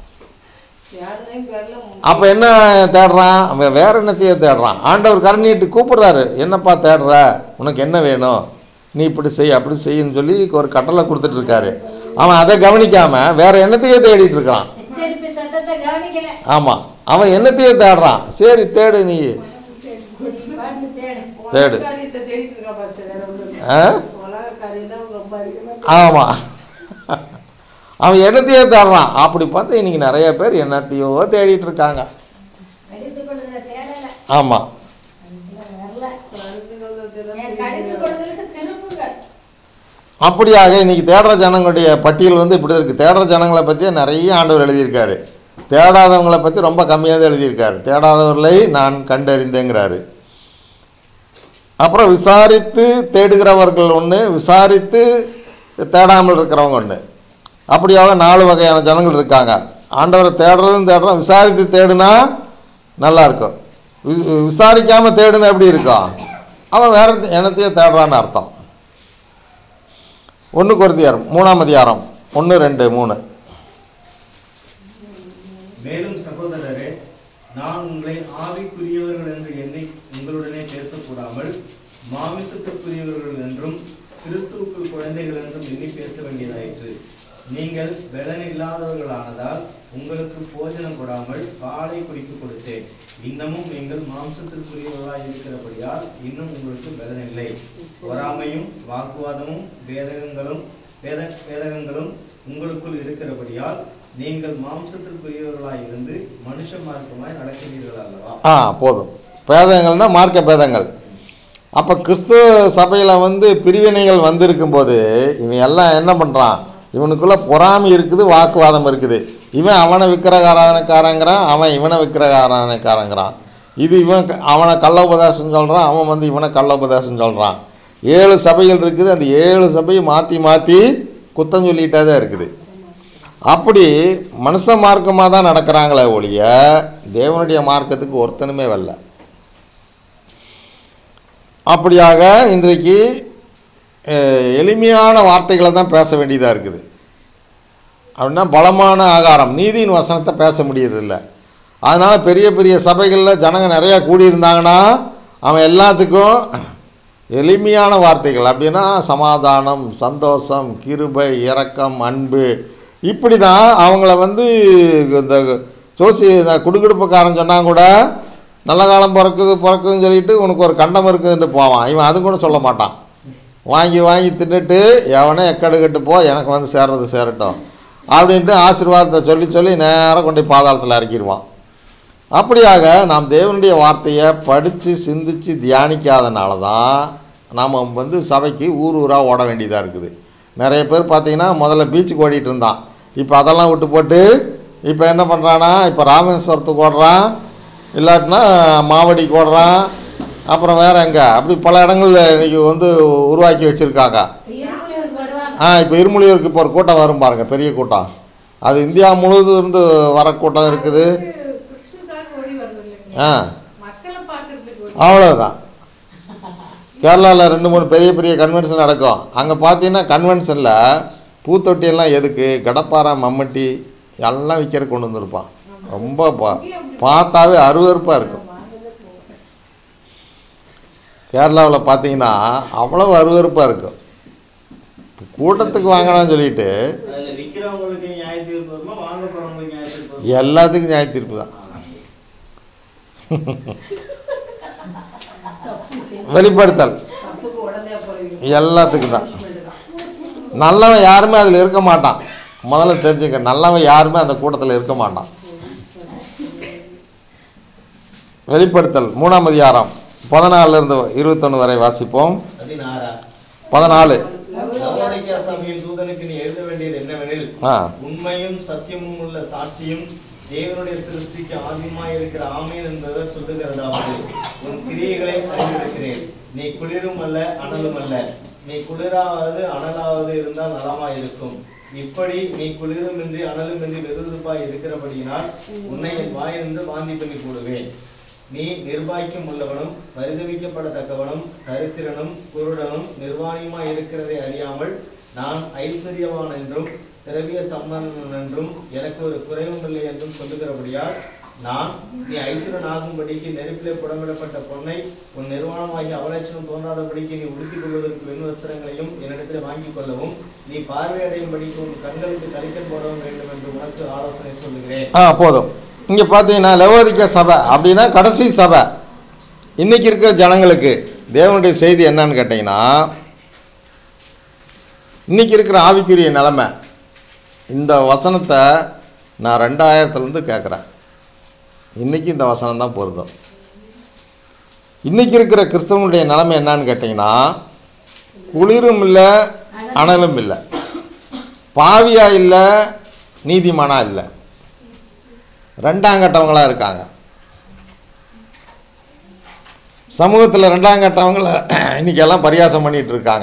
அப்போ என்ன தேடுறான்? அவன் வேற என்னத்தையே தேடுறான். ஆண்டவர் கரண் நீட்டி கூப்பிடுறாரு, என்னப்பா தேடுற, உனக்கு என்ன வேணும், நீ இப்படி செய் அப்படி செய்யுன்னு சொல்லி ஒரு கட்டளை கொடுத்துட்ருக்காரு. அவன் அதை கவனிக்காமல் வேற என்னத்தையே தேடிட்டு இருக்கிறான். ஆமாம், அவன் என்னத்தையே தேடுறான். சரி தேடு, நீ தேடு. ஆமாம், அவன் என்னத்தையே தேடுறான். அப்படி பார்த்தா இன்னைக்கு நிறைய பேர் என்னத்தையோ தேடிட்டு இருக்காங்க. ஆமாம், அப்படியாக இன்றைக்கி தேடுற ஜனங்களுடைய பட்டியல் வந்து இப்படி இருக்குது. தேடுற ஜனங்களை பற்றி நிறைய ஆண்டவர் எழுதியிருக்காரு. தேடாதவங்களை பற்றி ரொம்ப கம்மியாக தான் எழுதியிருக்காரு. தேடாதவர்களை நான் கண்டறிந்தேங்கிறாரு. அப்புறம் விசாரித்து தேடுகிறவர்கள் ஒன்று, விசாரித்து தேடாமல் இருக்கிறவங்க ஒன்று. அப்படியாக 4 வகையான ஜனங்கள் இருக்காங்க. ஆண்டவரை தேடுறதும் தேடுறோம். விசாரித்து தேடுனா நல்லாயிருக்கும். விசாரிக்காமல் தேடுனா எப்படி இருக்கும்? அவன் வேறு என்னத்தையே தேடுறான்னு அர்த்தம். 1 கொரிந்தியர் 3ஆம் அதிகாரம் 1, 2, 3. மேலும் சகோதரரே, நான் உங்களை ஆவிக்குரியவர்கள் என்று எண்ணி உங்களுடனே பேசக்கூடாமல் மாமிசத்துக்குரியவர்கள் என்றும் கிறிஸ்துவுக்குள் குழந்தைகள் என்றும் எண்ணி பேச வேண்டியதாயிற்று. நீங்கள் பலன் இல்லாதவர்களானதால் உங்களுக்கு போஜனம் கொடாமல் பாலை குடிக்க கொடுத்தேன். இன்னமும் நீங்கள் மாம்சத்திற்குரியவர்களாய் இருக்கிறபடியால் இன்னும் உங்களுக்கு பலன் இல்லை. பொறாமையும் வாக்குவாதமும் வேதகங்களும் உங்களுக்குள் இருக்கிறபடியால் நீங்கள் மாம்சத்திற்குரியவர்களாய் இருந்து மனுஷ மார்க்கமாய் நடக்கிறீர்கள் அல்லவா? போதும். பேதங்கள்னா மார்க்க பேதங்கள். அப்போ கிறிஸ்துவ சபையில் பிரிவினைகள் வந்திருக்கும்போது இவன் எல்லாம் என்ன பண்ணுறான்? இவனுக்குள்ளே பொறாமை இருக்குது, வாக்குவாதம் இருக்குது. இவன் அவனை விக்கிரக ஆராதனைக்காரங்கிறான், அவன் இவனை விக்கிரக ஆராதனைக்காரங்கிறான். அவனை கள்ள உபதேசம் சொல்கிறான், அவன் இவனை கள்ள உபதேசம் சொல்கிறான். 7 சபைகள் இருக்குது. அந்த 7 சபையை மாற்றி மாற்றி குத்தம் சொல்லிகிட்டே தான் இருக்குது. அப்படி மனுஷ மார்க்கமாக தான் நடக்கிறாங்களே ஒழிய தேவனுடைய மார்க்கத்துக்கு ஒருத்தனுமே வரல. அப்படியாக இன்றைக்கு எளிமையான வார்த்தைகளை தான் பேச வேண்டியதாக இருக்குது. அப்படின்னா பலமான ஆகாரம் நீதியின் வசனத்தை பேச முடியறதில்லை. அதனால் பெரிய பெரிய சபைகளில் ஜனங்க நிறையா கூடியிருந்தாங்கன்னா அவன் எல்லாத்துக்கும் எளிமையான வார்த்தைகள், அப்படின்னா சமாதானம், சந்தோஷம், கிருபை, இரக்கம், அன்பு, இப்படி தான் அவங்கள இந்த இந்த குடுகுடுப்புக்காரன் சொன்னால் கூட நல்ல காலம் பிறக்குதுன்னு சொல்லிட்டு உனக்கு ஒரு கண்டம் இருக்குதுன்ட்டு போவான். இவன் அது கூட சொல்ல மாட்டான். வாங்கி தின்னுட்டு எவனே எக்கடு கட்டு போ, எனக்கு சேர்றது சேரட்டும் அப்படின்ட்டு ஆசீர்வாதத்தை சொல்லி நேராக கொண்டு பாதாளத்தில் இறக்கிடுவான். அப்படியாக நாம் தேவனுடைய வார்த்தையை படித்து சிந்தித்து தியானிக்காதனால தான் நாம் சபைக்கு ஊராக ஓட வேண்டியதாக இருக்குது. நிறைய பேர் பார்த்திங்கன்னா முதல்ல பீச்சுக்கு ஓடிட்டு இருந்தான். இப்போ அதெல்லாம் விட்டு போட்டு இப்போ என்ன பண்ணுறான்னா, இப்போ ராமேஸ்வரத்துக்கு ஓடுறான், இல்லாட்டினா மாவடிக்கு ஓடுறான், அப்புறம் வேறு எங்கே, அப்படி பல இடங்களில் இன்றைக்கி உருவாக்கி வச்சுருக்காங்க. இப்போ இருமொழியூருக்கு இப்போ ஒரு கூட்டம் வரும் பாருங்க, பெரிய கூட்டம். அது இந்தியா முழுவதும் இருந்து வர கூட்டம் இருக்குது. அவ்வளோதான். கேரளாவில் 2-3 பெரிய கன்வென்ஷன் நடக்கும். அங்கே பார்த்தீங்கன்னா கன்வென்ஷனில் பூத்தொட்டியெல்லாம் எதுக்கு, கடப்பாறை, மம்மட்டி எல்லாம் விற்கிற கொண்டு வந்துருப்பான். ரொம்ப பார்த்தாவே அருவருப்பாக இருக்கும். கேரளாவில் பார்த்தீங்கன்னா அவ்வளோ அருவருப்பாக இருக்கும். கூட்டத்துக்கு வாங்கலாம்னு சொல்லிட்டு எல்லாத்துக்கும் நியாய தீர்ப்பு தான். வெளிப்படுத்தல் எல்லாத்துக்கும் தான். நல்லவன் யாருமே அதில் இருக்க மாட்டான். முதல்ல தெரிஞ்சுக்க, நல்லவன் யாருமே அந்த கூட்டத்தில் இருக்க மாட்டான். வெளிப்படுத்தல் 3ஆம் அதிகாரம் 14 21 வரை வாசிப்போம். 14. தூதனுக்கு நீ எழுத வேண்டியது என்னவெனில், உண்மையும் சத்தியமும் உள்ள சாட்சியும் தேவனுடைய சிருஷ்டிக்கு ஆதியமாய் இருக்கிற ஆமீன் என்பவர் சொல்லுகிறதாவது, உன் கிரியைகளை அறிந்திருக்கிறேன். நீ குளிரும் அல்ல அனலும் அல்ல. நீ குளிராவது அனலாவது இருந்தால் நலமாயிருக்கும். இப்படி நீ குளிருமின்றி அனலுமின்றி வெதுவெதுப்பாய் இருக்கிறபடியினால் உன்னை என் வாயிலிருந்து வாந்தி பண்ணி போடுவேன். நீ நிர்வாகிக்கும் உள்ளவனும் பரிதவிக்கப்படத்தக்கவனும் தரித்திரனும் குருடனும் நிர்வாணியுமாய் இருக்கிறதை அறியாமல் நான் ஐஸ்வர்யவான் என்றும் திரவிய சம்பன்னன் என்றும் எனக்கு ஒரு குறைவும் இல்லை என்றும் சொல்லுகிறபடியால் நான் நீ ஐஸ்வரன் ஆகும்படிக்கு நெருப்பிலே புடமிடப்பட்ட பொன்னை உன் நிர்வாணமாகி அவலட்சணம் தோன்றாதபடிக்கு நீ உடுத்திக் கொள்வதற்கு வெண் வஸ்திரங்களையும் என்னிடத்தில் வாங்கிக் கொள்ளவும் நீ பார்வையடையும்படிக்கு உன் கண்களுக்கு கலிக்கல் போடவும் வேண்டும் என்று உனக்கு ஆலோசனை சொல்லுகிறேன். போதும். இங்கே பார்த்தீங்கன்னா லவோதிக்கா சபை அப்படின்னா கடைசி சபை. இன்றைக்கி இருக்கிற ஜனங்களுக்கு தேவனுடைய செய்தி என்னன்னு கேட்டிங்கன்னா, இன்றைக்கி இருக்கிற ஆவிக்குரிய நிலைமை, இந்த வசனத்தை நான் 2000 கேட்குறேன். இன்றைக்கி இந்த வசனம் தான் பொருந்தும். இன்றைக்கி இருக்கிற கிறிஸ்தவனுடைய நிலைமை என்னான்னு கேட்டிங்கன்னா, குளிரும் இல்லை அனலும் இல்லை, பாவியாக இல்லை நீதிமானாக இல்லை, 2ஆம் கட்டவங்களாக இருக்காங்க. சமூகத்தில் 2ஆம் கட்டவங்களை இன்றைக்கி எல்லாம் பரியாசம் பண்ணிகிட்டு இருக்காங்க.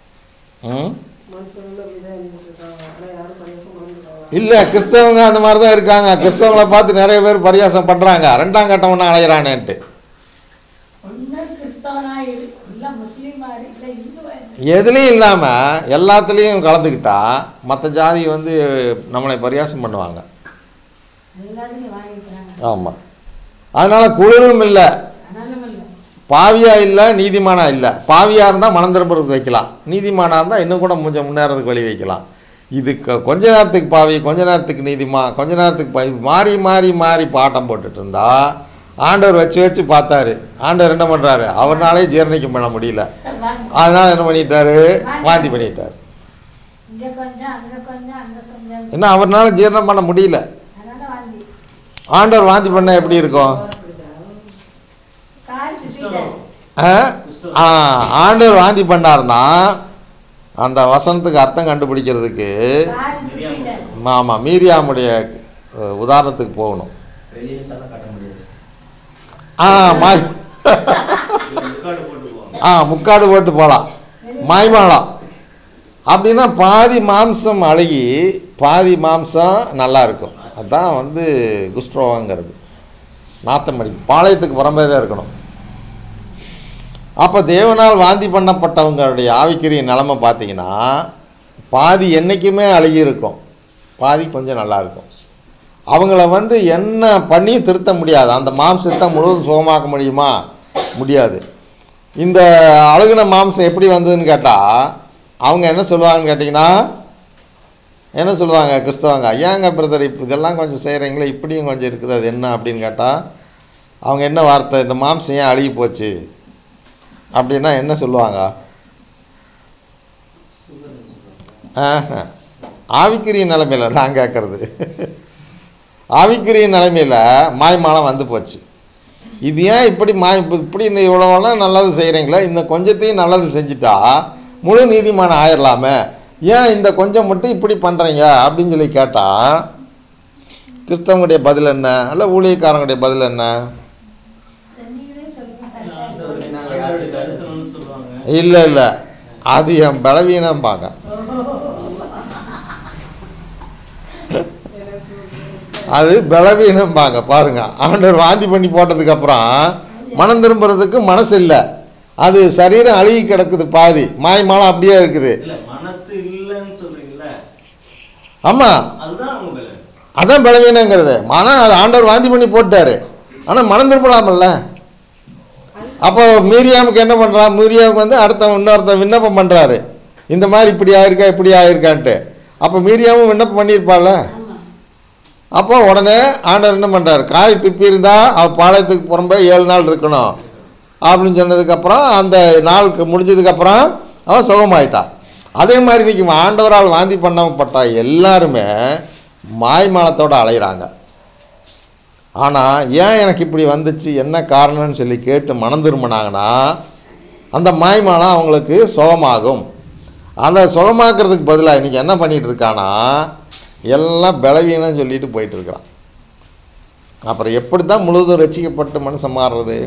இல்லை, கிறிஸ்தவங்க அந்த மாதிரி தான் இருக்காங்க. கிறிஸ்தவங்களை பார்த்து நிறைய பேர் பரியாசம் பண்ணுறாங்க, 2ஆம் கட்டவனா அலையிறானேன்ட்டு. எல்லாம் முஸ்லீம் மாதிரி இல்லை, இந்து எதுலேயும் இல்லாமல் எல்லாத்துலேயும் கலந்துக்கிட்டா மற்ற ஜாதி வந்து நம்மளை பரியாசம் பண்ணுவாங்க. எல்லாத்தையும் வாங்கிக்கிறாங்க. ஆமாம். அதனால் குளிரும் இல்லை, அதனால இல்லை. பாவியாக இல்லை, நீதிமானாக இல்லை. பாவியாக இருந்தால் மனம் திரும்புறதுக்கு வைக்கலாம், நீதிமானாக இருந்தால் இன்னும் கூட கொஞ்சம் முன்னேறதுக்கு வழி வைக்கலாம். இது கொஞ்ச நேரத்துக்கு பாவி, கொஞ்ச நேரத்துக்கு நீதிமா, கொஞ்ச நேரத்துக்கு பாவி, மாறி மாறி மாறி பாட்டம் போட்டுட்டு இருந்தா ஆண்டவர் வச்சு வச்சு பார்த்தாரு. ஆண்டவர் என்ன பண்ணுறாரு, அவர்னாலே ஜீரணிக்க பண்ண முடியல. அதனால் என்ன பண்ணிட்டாரு, வாந்தி பண்ணிட்டார். இங்கே கொஞ்சம், அங்கே கொஞ்சம், அங்கே கொஞ்சம், என்ன அவர்னால ஜீரணம் பண்ண முடியல. அதனால வாந்தி. ஆண்டவர் வாந்தி பண்ண எப்படி இருக்கும்? கால் சுத்திட்டாரு. ஆண்டவர் வாந்தி பண்ணார்னா அந்த வசனத்துக்கு அர்த்தம் கண்டுபிடிக்கிறதுக்கு கால் சுத்திட்டாரு. ஆமாம், மீரியாமுடைய உதாரணத்துக்கு போகணும். வெளியே தலை காட்ட முடியாது. மாய் முக்காடு போட்டு போவாங்க. முக்காடு போட்டு போகலாம், மாய்மாலம். அப்படின்னா பாதி மாம்சம் அழுகி பாதி மாம்சம் நல்லா இருக்கும். அதுதான் வந்து குஷ்டரோகங்கிறது. நாத்தம் அடிக்கும், பாளையத்துக்கு புறம்பே தான் இருக்கணும். அப்போ தேவனால் வாந்தி பண்ணப்பட்டவங்களுடைய ஆவிக்குரிய நிலைமை பார்த்தீங்கன்னா பாதி என்றைக்குமே அழுகி இருக்கும், பாதி கொஞ்சம் நல்லா இருக்கும். அவங்கள வந்து என்ன பண்ணியும் திருத்த முடியாது. அந்த மாம்சத்தை முழுவதும் சுகமாக்க முடியுமா? முடியாது. இந்த அழுகின மாம்சம் எப்படி வந்ததுன்னு கேட்டால் அவங்க என்ன சொல்லுவாங்கன்னு கேட்டிங்கன்னா, என்ன சொல்லுவாங்க கிறிஸ்தவங்க, ஏங்க பிரதர் இப்போ இதெல்லாம் கொஞ்சம் செய்கிறீங்களே, இப்படியும் கொஞ்சம் இருக்குது, அது என்ன அப்படின்னு கேட்டால் அவங்க என்ன வார்த்தை, இந்த மாம்சம் ஏன் அழுகி போச்சு அப்படின்னா என்ன சொல்லுவாங்க? ஆவிக்குரிய நிலைமையில் நான் கேட்குறது, ஆவிக்குரிய நிலைமையில் மாய்மாலம் வந்து போச்சு. இது ஏன் இப்படி இப்படி இவ்வளோலாம் நல்லது செய்கிறீங்களே, இந்த கொஞ்சத்தையும் நல்லது செஞ்சுட்டா முழு நீதிமானம் ஆயிடலாமே, ஏன் இந்த கொஞ்சம் மட்டும் இப்படி பண்ணுறீங்க அப்படின்னு சொல்லி கேட்டால் கிறிஸ்தவங்களுடைய பதில் என்ன, இல்லை ஊழியக்காரங்களுடைய பதில் என்ன? நீங்களே சொல்லுங்க. தரிசனம்னு சொல்லுவாங்க. இல்லை இல்லை, அது என் பலவீனம்பாங்க. அது பலவீனம்பாங்க. பாருங்க, ஆண்டவர் வாந்தி பண்ணி போட்டதுக்கப்புறம் மனம் திரும்புறதுக்கு மனசு இல்லை, அது சரீரம் அழுகி கிடக்குது, பாதி மாய்மாலம் அப்படியே இருக்குது. இல்ல மனசு இல்லைன்னு சொல்றீங்களா? ஆமாம், அதுதான் அவங்க பலவீனம். அதான் பலவீனங்கிறது. ஆனால் அது ஆண்டவர் வாந்தி பண்ணி போட்டார், ஆனால் மனம் திரும்பலாமல்ல. அப்போ மீரியாமுக்கு என்ன பண்ணுறான், மீரியாவுக்கு வந்து இன்னொருத்தன் விண்ணப்பம் பண்ணுறாரு, இந்த மாதிரி இப்படி ஆயிருக்கா இப்படி ஆயிருக்கான்ட்டு. அப்போ மீரியாவும் விண்ணப்பம் பண்ணியிருப்பாள்ல. அப்போ உடனே ஆண்டவர் என்ன பண்ணுறாரு, காய் துப்பி இருந்தால் அவள் பாளையத்துக்கு புறம்பே 7 நாள் இருக்கணும் அப்படின்னு சொன்னதுக்கப்புறம் அந்த நாளுக்கு முடிஞ்சதுக்கப்புறம் அவன் சுகமாயிட்டான். அதே மாதிரி இன்றைக்கி ஆண்டவரால் வாந்தி பண்ணப்பட்ட எல்லாருமே மாய்மாலத்தோடு அலைகிறாங்க. ஆனால் ஏன் எனக்கு இப்படி வந்துச்சு, என்ன காரணம்னு சொல்லி கேட்டு மனம் திரும்பினாங்கன்னா அந்த மாய்மாலம் அவங்களுக்கு சுகமாகும். அந்த சுகமாக்குறதுக்கு பதிலாக இன்றைக்கி என்ன பண்ணிகிட்டு இருக்கானா, எல்லாம் பலவீனம்னு சொல்லிட்டு போயிட்டுருக்கிறான். அப்புறம் எப்படி தான் முழுவதும் ரசிக்கப்பட்டு மனுஷன் மாறுறது?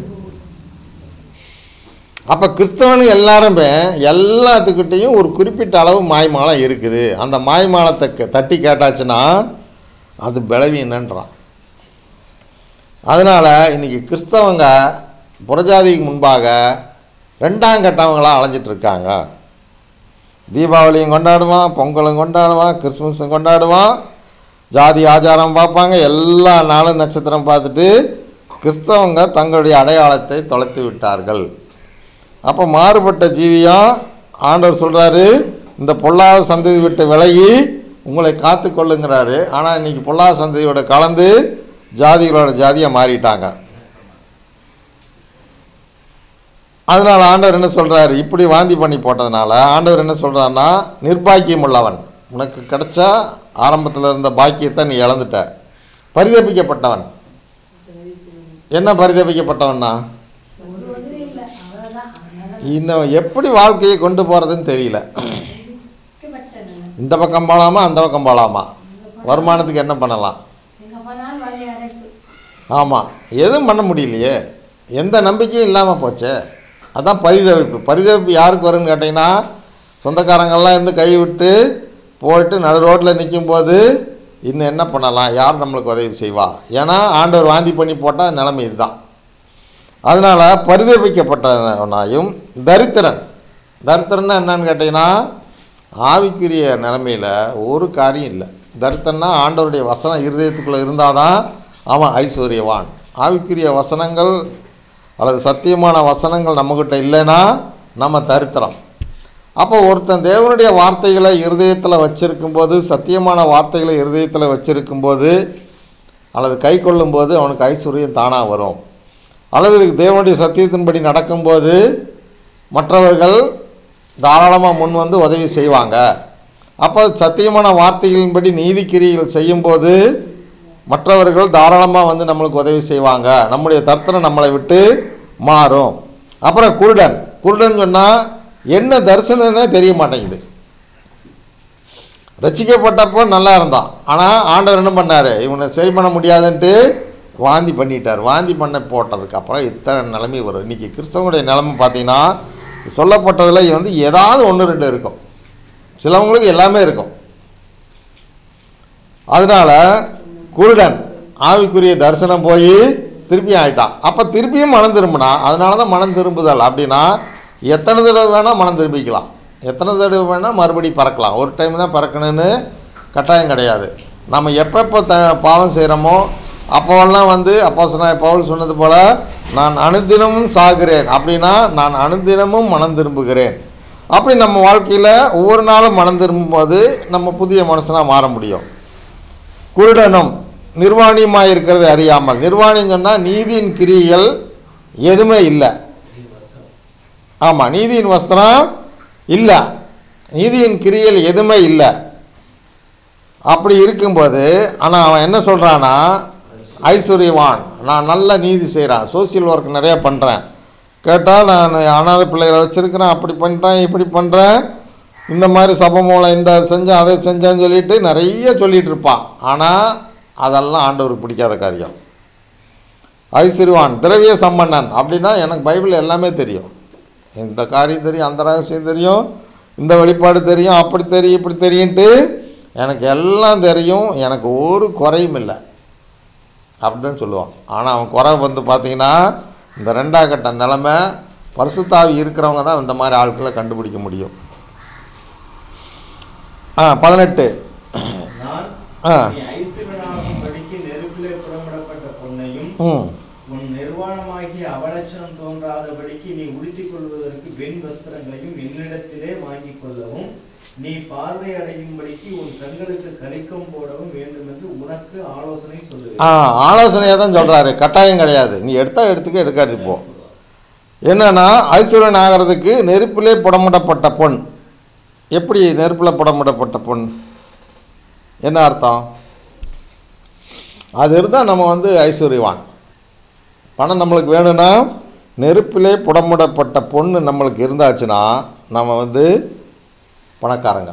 அப்போ கிறிஸ்தவனுக்கு எல்லாருமே எல்லாத்துக்கிட்டேயும் ஒரு குறிப்பிட்ட அளவு மாய்மாலம் இருக்குது. அந்த மாய்மாலத்தை தட்டி கேட்டாச்சுன்னா அது பலவீனன்றான். அதனால் இன்றைக்கி கிறிஸ்தவங்க புறஜாதிக்கு முன்பாக 2ஆம் கட்டவங்களாக அலைஞ்சிட்ருக்காங்க. தீபாவளியும் கொண்டாடுவான், பொங்கலும் கொண்டாடுவான், கிறிஸ்மஸும் கொண்டாடுவான், ஜாதி ஆச்சாரம் பார்ப்பாங்க, எல்லா நாளும் நட்சத்திரம் பார்த்துட்டு கிறிஸ்தவங்க தங்களுடைய அடையாளத்தை தொலைத்து விட்டார்கள். அப்போ மாறுபட்ட ஜீவியம் ஆண்டவர் சொல்கிறாரு, இந்த பொல்லாத சந்ததி விட்டு விலகி உங்களை காத்து கொள்ளுங்கிறாரு. ஆனால் இன்றைக்கி பொல்லாத சந்ததியோட கலந்து ஜாதிகளோட ஜாதியாக மாறிட்டாங்க. அதனால் ஆண்டவர் என்ன சொல்கிறாரு, இப்படி வாந்தி பண்ணி போட்டதுனால ஆண்டவர் என்ன சொல்கிறாருன்னா, நிர்பாக்கியம் உள்ளவன், உனக்கு கிடைச்சா ஆரம்பத்தில் இருந்த பாக்கியத்தை நீ இழந்துட்ட. பரிதபிக்கப்பட்டவன். என்ன பரிதபிக்கப்பட்டவன்னா, இன்னும் எப்படி வாழ்க்கையை கொண்டு போகிறதுன்னு தெரியல. இந்த பக்கம் போகலாமா அந்த பக்கம் போகலாமா, வருமானத்துக்கு என்ன பண்ணலாம், ஆமாம் எதுவும் பண்ண முடியலையே, எந்த நம்பிக்கையும் இல்லாமல் போச்சே. அதான் பரிதவிப்பு. பரிதவிப்பு யாருக்கு வரும்னு கேட்டிங்கன்னா, சொந்தக்காரங்கள்லாம் இருந்து கை விட்டு போயிட்டு நடு ரோட்டில் நிற்கும்போது இன்னும் என்ன பண்ணலாம், யார் நம்மளுக்கு உதவி செய்வா. ஏன்னா ஆண்டவர் வாந்தி பண்ணி போட்டால் நிலைமை இதுதான். அதனால் பரிதபிக்கப்பட்டவனாயும் தரித்திரன்னா என்னன்னு கேட்டிங்கன்னா ஆவிக்குரிய நிலைமையில் ஒரு காரியம் இல்லை. தரித்திரன்னா ஆண்டவருடைய வசனம் இருதயத்துக்குள்ளே இருந்தால் தான் அவன் ஐஸ்வர்யவான். ஆவிக்குரிய வசனங்கள் அல்லது சத்தியமான வசனங்கள் நம்மக்கிட்ட இல்லைன்னா நம்ம தரித்திரம். அப்போ ஒருத்தன் தேவனுடைய வார்த்தைகளை இருதயத்தில் வச்சுருக்கும்போது, சத்தியமான வார்த்தைகளை இருதயத்தில் வச்சுருக்கும்போது அல்லது கை கொள்ளும்போது அவனுக்கு ஐஸ்வர்யம் தானாக வரும். அல்லது தேவனுடைய சத்தியத்தின்படி நடக்கும்போது மற்றவர்கள் தாராளமாக முன் வந்து உதவி செய்வாங்க. அப்போ சத்தியமான வார்த்தைகளின்படி நீதிக்கிரியைகள் செய்யும்போது மற்றவர்கள் தாராளமாக வந்து நம்மளுக்கு உதவி செய்வாங்க. நம்முடைய தரித்திரம் நம்மளை விட்டு மாறும். அப்புறம் குருடன் சொன்னால் என்ன தரிசனம்னே தெரிய மாட்டேங்குது. ரட்சிக்கப்பட்டப்போ நல்லா இருந்தான், ஆனால் ஆண்டவர் என்ன பண்ணார், இவனை சரி பண்ண முடியாதுன்ட்டு வாந்தி பண்ணிட்டார். வாந்தி பண்ண போட்டதுக்கப்புறம் இத்தனை நிலைமை வரும். இன்றைக்கி கிறிஸ்தவனுடைய நிலைமை பார்த்திங்கன்னா சொல்லப்பட்டதில் வந்து ஏதாவது 1-2 இருக்கும், சிலவங்களுக்கு எல்லாமே இருக்கும். அதனால் குருடன் ஆவிக்குரிய தரிசனம் போய் திருப்பியும் ஆகிட்டான். அப்போ திருப்பியும் மனம் திரும்பினா, அதனால தான் மனம் திரும்புதல். அப்படின்னா எத்தனை தடவை வேணால் மனம் திரும்பிக்கலாம், எத்தனை தடவை வேணால் மறுபடி பறக்கலாம். ஒரு டைம் தான் பறக்கணுன்னு கட்டாயம் கிடையாது. நம்ம எப்பப்போ பாவம் செய்கிறோமோ அப்போவெல்லாம் வந்து அப்போஸ்தலனாகிய பவுல் சொன்னது போல் நான் அனுதினமும் சாகிறேன், அப்படின்னா நான் அனுதினமும் மனம் திரும்புகிறேன். அப்படி நம்ம வாழ்க்கையில் ஒவ்வொரு நாளும் மனம் திரும்பும்போது நம்ம புதிய மனுஷனாக மாற முடியும். குருடனும் நிர்வாணியமாக இருக்கிறது அறியாமல். நிர்வாணியம் சொன்னால் நீதியின் கிரியைகள் எதுவுமே இல்லை. ஆமாம், நீதியின் வஸ்திரம் இல்லை, நீதியின் கிரியைகள் எதுவுமே இல்லை. அப்படி இருக்கும்போது ஆனால் அவன் என்ன சொல்கிறான்னா ஐஸ்வர்யவான், நான் நல்ல நீதி செய்கிறேன், சோசியல் ஒர்க் நிறையா பண்ணுறேன், கேட்டால் நான் அனாதை பிள்ளைகளை வச்சுருக்கிறேன், அப்படி பண்ணுறேன் இப்படி பண்ணுறேன், இந்த மாதிரி சபை மூலம் இந்த செஞ்சேன் அதை செஞ்சேன்னு சொல்லிட்டு நிறைய சொல்லிகிட்டு இருப்பான். ஆனால் அதெல்லாம் ஆண்டவருக்கு பிடிக்காத காரியம். ஐஸ்வர்யவான் திரவிய சம்பன்னன் அப்படின்னா எனக்கு பைபிள் எல்லாமே தெரியும், இந்த காரியம் தெரியும், அந்த ரகசியம் தெரியும், இந்த வெளிப்பாடு தெரியும், அப்படி தெரியும் இப்படி தெரியுன்ட்டு எனக்கு எல்லாம் தெரியும், எனக்கு ஒரு குறையும் இல்லை அப்படி தான் சொல்லுவான். ஆனால் அவன் குறை வந்து பார்த்திங்கன்னா இந்த 2ஆம் கட்ட நிலைமை பரிசுத்தாவி இருக்கிறவங்க தான் இந்த மாதிரி ஆட்களை கண்டுபிடிக்க முடியும். 18 நெருப்பிலே புறப்படப்பட்ட பொன்னையும் உன் நிர்வாணமாகிய அவலட்சணம் தோன்றாதபடிக்கு நீ உடுத்திக் கொள்வதற்கு வெண் வஸ்திரங்களையும் என்னிடத்திலே வாங்கிக் கொள்ளவும் நீ பார்வை அடையும்படிக்கு உன் கண்களுக்கு கலிக்கம் போடவும் வேண்டும் என்று உனக்கு ஆலோசனை சொல்லுவேன். ஆலோசனையாக தான் சொல்கிறாரு, கட்டாயம் கிடையாது. நீ எடுத்துக்க எடுக்காது. போ. என்னன்னா ஐஸ்வர்யன் ஆகிறதுக்கு நெருப்பிலே புடமிடப்பட்ட பொன். எப்படி நெருப்பில் புடமிடப்பட்ட பொன் என்ன அர்த்தம்? அது இருந்தால் நம்ம வந்து ஐஸ்வர்யவான். பணம் நம்மளுக்கு வேணும்னா நெருப்பிலே புடமிடப்பட்ட பொண்ணு நம்மளுக்கு இருந்தாச்சுன்னா நம்ம வந்து பணக்காரங்க.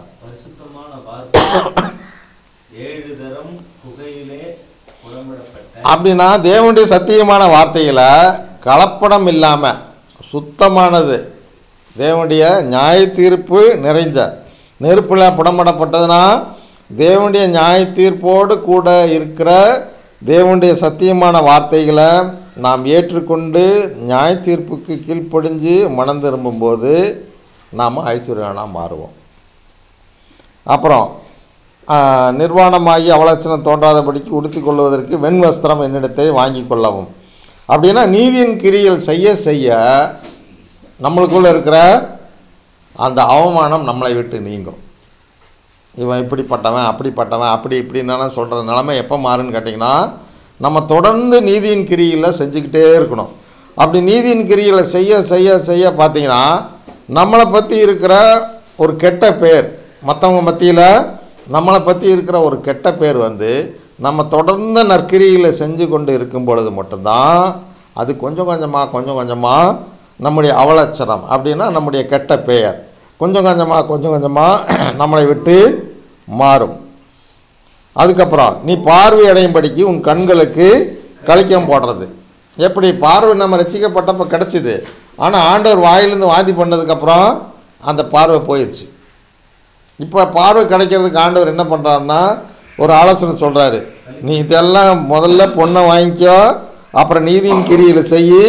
அப்படின்னா தேவனுடைய சத்தியமான வார்த்தைகளை கலப்படம் இல்லாமல் சுத்தமானது, தேவனுடைய நியாய தீர்ப்பு நிறைஞ்ச நெருப்பில் புடமிடப்பட்டதுன்னா தேவனுடைய நியாய தீர்ப்போடு கூட இருக்கிற தேவனுடைய சத்தியமான வார்த்தைகளை நாம் ஏற்றுக்கொண்டு நியாய தீர்ப்புக்கு கீழ்ப்படிஞ்சு மனம் திரும்பும்போது நாம் ஐஸ்வர்யனாக மாறுவோம். அப்புறம் நிர்வாணமாகி அவலட்சணம் தோன்றாதபடிக்கு உடுத்தி கொள்வதற்கு வெண் வஸ்திரம் என்னிடத்தை வாங்கி கொள்ளவும். அப்படின்னா நீதியின் கிரியைகள் செய்ய செய்ய நம்மளுக்குள்ளே இருக்கிற அந்த அவமானம் நம்மளை விட்டு நீங்கும். இவன் இப்படிப்பட்டவன் அப்படிப்பட்டவன் அப்படி இப்படின்னாலும் சொல்கிற நிலைமை எப்போ மாறுன்னு கேட்டிங்கன்னா நம்ம தொடர்ந்து நீதியின் கிரியையில் செஞ்சுக்கிட்டே இருக்கணும். அப்படி நீதியின் கிரியைகளை செய்ய செய்ய செய்ய பார்த்திங்கன்னா நம்மளை பற்றி இருக்கிற ஒரு கெட்ட பேர், மற்றவங்க மத்தியில் நம்மளை பற்றி இருக்கிற ஒரு கெட்ட பேர் வந்து நம்ம தொடர்ந்து நற்கிரிகளை செஞ்சு கொண்டு இருக்கும் பொழுது மட்டும்தான் அது கொஞ்சம் கொஞ்சமாக நம்முடைய அவலட்சணம் அப்படின்னா நம்முடைய கெட்ட பெயர் கொஞ்சம் கொஞ்சமாக நம்மளை விட்டு மாறும். அதுக்கப்புறம் நீ பார்வை அடையும்படிக்கு உன் கண்களுக்கு கலிக்கம் போடுறது. எப்படி பார்வை நம்ம ரட்சிக்கப்பட்டப்போ கிடச்சிது, ஆனால் ஆண்டவர் வாயிலிருந்து வாந்தி பண்ணதுக்கப்புறம் அந்த பார்வை போயிடுச்சு. இப்போ பார்வை கிடைக்கிறதுக்கு ஆண்டவர் என்ன பண்ணுறாருன்னா ஒரு ஆலோசனை சொல்கிறாரு, நீ இதெல்லாம் முதல்ல பொண்ணை வாங்கிக்கோ, அப்புறம் நீதியின் கிரியில் செய்,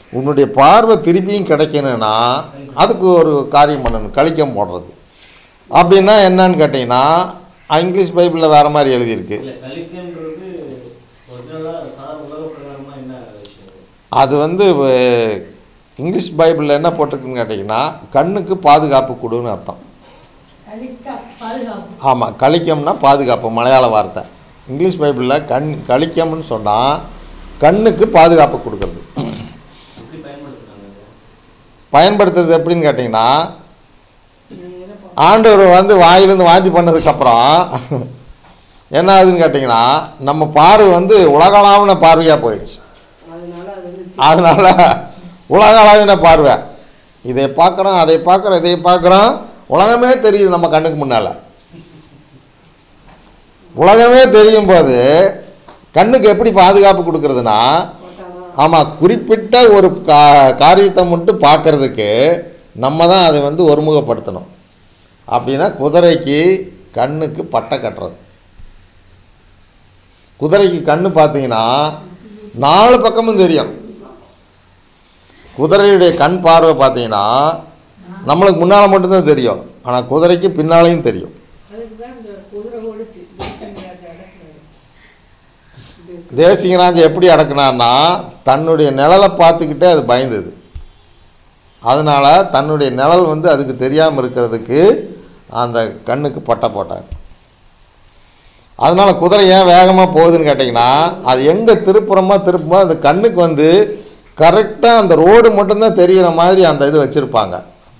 உன்னுடைய பார்வை திருப்பியும் கிடைக்கணும்னா அதுக்கு ஒரு காரியம் பண்ணணும், கழிக்கம் போடுறது. அப்படின்னா என்னன்னு கேட்டிங்கன்னா இங்கிலீஷ் பைபிளில் வேறு மாதிரி எழுதியிருக்கு. இல்ல கலிக்கன்றது ஒரிஜினலா உலக பிரகாரமா என்ன விஷயம்? அது வந்து இங்கிலீஷ் பைபிளில் என்ன போட்டிருக்குன்னு கேட்டிங்கன்னா கண்ணுக்கு பாதுகாப்பு கொடுன்னு அர்த்தம். பாதுகாப்பு. ஆமாம், கழிக்கம்னா பாதுகாப்பு, மலையாள வார்த்தை. இங்கிலீஷ் பைபிளில் கழிக்கம்னு சொன்னால் கண்ணுக்கு பாதுகாப்பு கொடுக்குறது. எப்படி பயன்படுத்துறாங்க? பயன்படுத்துறது எப்படின்னு கேட்டிங்கன்னா ஆண்டவர் வந்து வாயிலேருந்து வாந்தி பண்ணதுக்கப்புறம் என்ன ஆகுதுன்னு கேட்டிங்கன்னா நம்ம பார்வை வந்து உலகளாவின பார்வையாக போயிடுச்சு. அதனால் உலகளாவின பார்வை, இதை பார்க்குறோம் அதை பார்க்குறோம் இதை பார்க்குறோம், உலகமே தெரியுது நம்ம கண்ணுக்கு முன்னால். உலகமே தெரியும் போது கண்ணுக்கு எப்படி பாதுகாப்பு கொடுக்குறதுனா, ஆமாம், குறிப்பிட்ட ஒரு காரியத்தை மட்டும் பார்க்குறதுக்கு நம்ம தான் அதை வந்து ஒருமுகப்படுத்தணும். அப்படின்னா குதிரைக்கு கண்ணுக்கு பட்டை கட்டுறது. குதிரைக்கு கண்ணு பார்த்தீங்கன்னா 4 பக்கமும் தெரியும். குதிரையுடைய கண் பார்வை பார்த்தீங்கன்னா நம்மளுக்கு முன்னால் மட்டும்தான் தெரியும், ஆனால் குதிரைக்கு பின்னாலையும் தெரியும். தேசிகராஜ் எப்படி அடக்குனான்னா தன்னுடைய நிழலை பார்த்துக்கிட்டே அது பயந்தது. அதனால் தன்னுடைய நிழல் வந்து அதுக்கு தெரியாமல் இருக்கிறதுக்கு அந்த கண்ணுக்கு பட்டை போட்டார். அதனால் குதிரை ஏன் வேகமாக போகுதுன்னு கேட்டிங்கன்னா அது எங்கே திருப்பும்போது அந்த கண்ணுக்கு வந்து கரெக்டாக அந்த ரோடு மட்டும்தான் தெரிகிற மாதிரி அந்த இது வச்சுருப்பாங்க.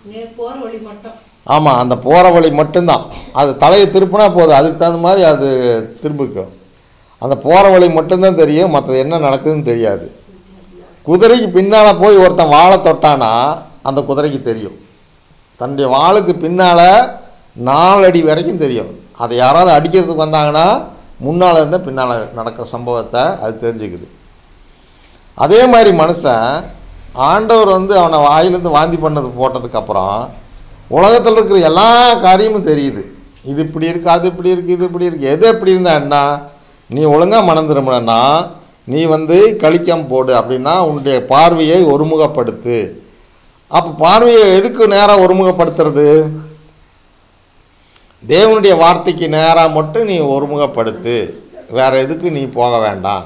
ஆமாம், அந்த போகிற வழி மட்டும்தான். அது தலையை திருப்பினா போதும், அதுக்கு தகுந்த மாதிரி அது திரும்பிக்கும். அந்த போகிற வழி மட்டும்தான் தெரியும், மற்றது என்ன நடக்குதுன்னு தெரியாது. குதிரைக்கு பின்னால் போய் ஒருத்தன் வாழை தொட்டானா அந்த குதிரைக்கு தெரியும். தன்னுடைய வாளுக்கு பின்னால் 4 அடி வரைக்கும் தெரியும். அதை யாராவது அடிக்கிறதுக்கு வந்தாங்கன்னா முன்னால் இருந்தால் பின்னால் நடக்கிற சம்பவத்தை அது தெரிஞ்சுக்குது. அதே மாதிரி மனுஷன் ஆண்டவர் வந்து அவனை வாயிலேருந்து வாந்தி பண்ணது போட்டதுக்கப்புறம் உலகத்தில் இருக்கிற எல்லா காரியமும் தெரியுது. இது இப்படி இருக்குது, அது இப்படி இருக்குது, இது இப்படி இருக்குது. எது எப்படி இருந்தால் என்ன, நீ ஒழுங்காக மனம் திரும்பினா நீ வந்து கழிக்கம் போடு. அப்படின்னா உன்னுடைய பார்வையை ஒருமுகப்படுத்து. அப்போ பார்வையை எதுக்கு நேராக ஒருமுகப்படுத்துறது? தேவனுடைய வார்த்தைக்கு நேராக மட்டும் நீ ஒருமுகப்படுத்து, வேறு எதுக்கு நீ போக வேண்டாம்.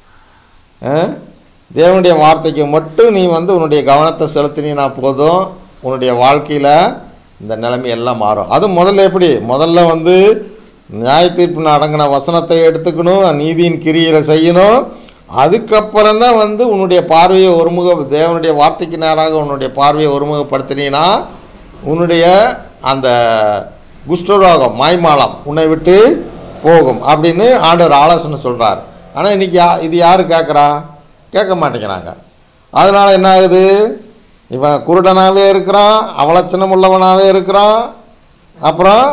தேவனுடைய வார்த்தைக்கு மட்டும் நீ வந்து உன்னுடைய கவனத்தை செலுத்தினா போதும், உன்னுடைய வாழ்க்கையில் இந்த நிலைமையெல்லாம் மாறும். அது முதல்ல எப்படி, முதல்ல வந்து நியாய தீர்ப்புன்னு அடங்கின வசனத்தை எடுத்துக்கணும், நீதியின் கிரியை செய்யணும். அதுக்கப்புறம்தான் வந்து உன்னுடைய பார்வையை தேவனுடைய வார்த்தைக்கு நேராக உன்னுடைய பார்வையை ஒருமுகப்படுத்தினா உன்னுடைய அந்த குஷ்டரோகம் மாய்மாலம் உன்னை விட்டு போகும் அப்படின்னு ஆண்டவர் ஆலோசனை சொல்கிறார். ஆனால் இன்றைக்கி இது யார் கேட்குறா? கேட்க மாட்டேங்கிறாங்க. அதனால் என்ன ஆகுது, இவன் குருடனாகவே இருக்கிறான், அவலட்சணம் உள்ளவனாகவே இருக்கிறான், அப்புறம்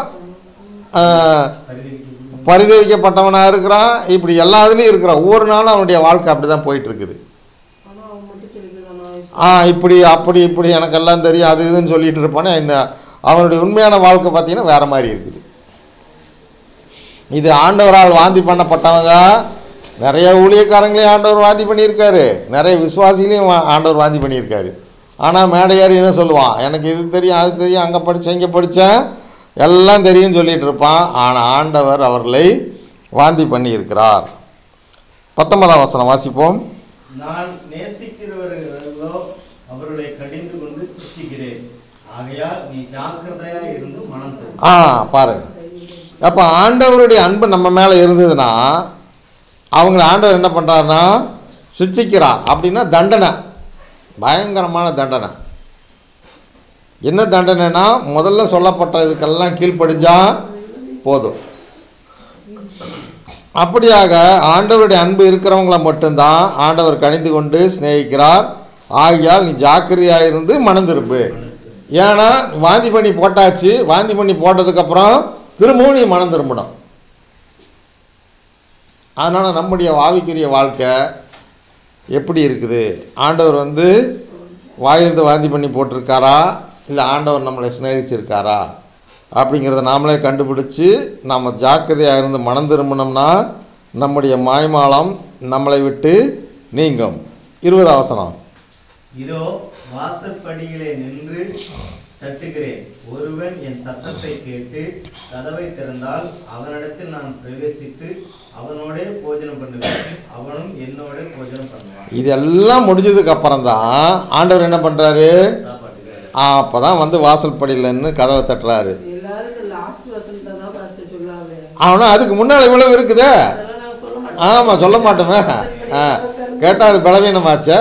பரிதவிக்கப்பட்டவனாக இருக்கிறான், இப்படி எல்லா இதுலேயும் இருக்கிறான். ஒவ்வொரு நாளும் அவனுடைய வாழ்க்கை அப்படி தான் போயிட்டுருக்குது. இப்படி அப்படி இப்படி எனக்கெல்லாம் தெரியும் அது இதுன்னு சொல்லிட்டு இருப்பானே, என்ன அவனுடைய உண்மையான வாழ்க்கை பார்த்திங்கன்னா வேறு மாதிரி இருக்குது. இது ஆண்டவரால் வாந்தி பண்ணப்பட்டவங்க நிறைய ஊழியக்காரங்களையும் ஆண்டவர் வாந்தி பண்ணியிருக்காரு, நிறைய விசுவாசிகளையும் ஆண்டவர் வாந்தி பண்ணியிருக்காரு. ஆனால் மேடையார் என்ன சொல்லுவான், எனக்கு இது தெரியும் அது தெரியும், அங்கே படித்தேன் இங்கே படித்தேன் எல்லாம் தெரியும்னு சொல்லிகிட்டு இருப்பான். ஆனால் ஆண்டவர் அவர்களை வாந்தி பண்ணியிருக்கிறார். 19ஆம் வசனம் வாசிப்போம். நான் நேசிக்கிறவர்களோ அவர்களை கடிந்து கொண்டு சிட்சிக்கிறேன், ஆகையால் நீ ஜாக்கிரதையாக இருந்து மனம் திரு. பாருங்க, அப்போ ஆண்டவருடைய அன்பு நம்ம மேலே இருந்ததுன்னா அவங்கள ஆண்டவர் என்ன பண்ணுறாருன்னா சிட்சிக்கிறார். அப்படின்னா தண்டனை, பயங்கரமான தண்டனை. என்ன தண்டனைனா முதல்ல சொல்லப்பட்ட இதுக்கெல்லாம் கீழ்ப்படிஞ்சா போதும். அப்படியாக ஆண்டவருடைய அன்பு இருக்கிறவங்கள மட்டும்தான் ஆண்டவர் கணிந்து கொண்டு சிநேகிக்கிறார். ஆகையால் நீ ஜாக்கிரதையாக இருந்து மனம் திரும்பு. ஏன்னா வாந்தி பண்ணி போட்டாச்சு, வாந்தி பண்ணி போட்டதுக்கப்புறம் திரும்பவும் நீ மனம் திரும்பணும். அதனால் நம்முடைய ஆவிக்குரிய வாழ்க்கை எப்படி இருக்குது, ஆண்டவர் வந்து வாயிலிருந்து வாந்தி பண்ணி போட்டிருக்காரா, இல்லை ஆண்டவர் நம்மளை சிநேகிச்சிருக்காரா அப்படிங்கிறத நாமளே கண்டுபிடிச்சி நம்ம ஜாக்கிரதையாக இருந்து மனம் திரும்பினோம்னா நம்முடைய மாய்மாலம் நம்மளை விட்டு நீங்கும். 20ஆம் வசனம். இதோ வாசற்படியிலே நின்று தட்டுகிறேன். ஒருவன் என் சத்தத்தை கேட்டு கதவை திறந்தால் அவனிடத்தில் நான் பிரவேசித்து அவனோடே போஜனம் பண்ணுவேன், அவனும் என்னோட போஜனம் பண்ணுவான். இதெல்லாம் முடிஞ்சதுக்கு அப்புறம் தான் ஆண்டவர் என்ன பண்ணுறாரு? சாப்பாட்டுக்கு அப்போ தான் வந்து வாசல் படியிலன்னு கதவை தட்டுறாரு. எல்லாரும் லாஸ்ட் வசனத்தை தான் பாஸ்டர் சொல்லுவாங்க. ஆனால் அதுக்கு முன்னால் இவ்வளவு இருக்குதே. அதெல்லாம் நான் சொல்ல மாட்டேன். ஆமாம், சொல்ல மாட்டோமே. கேட்டால் அது பலவீனமாச்சா?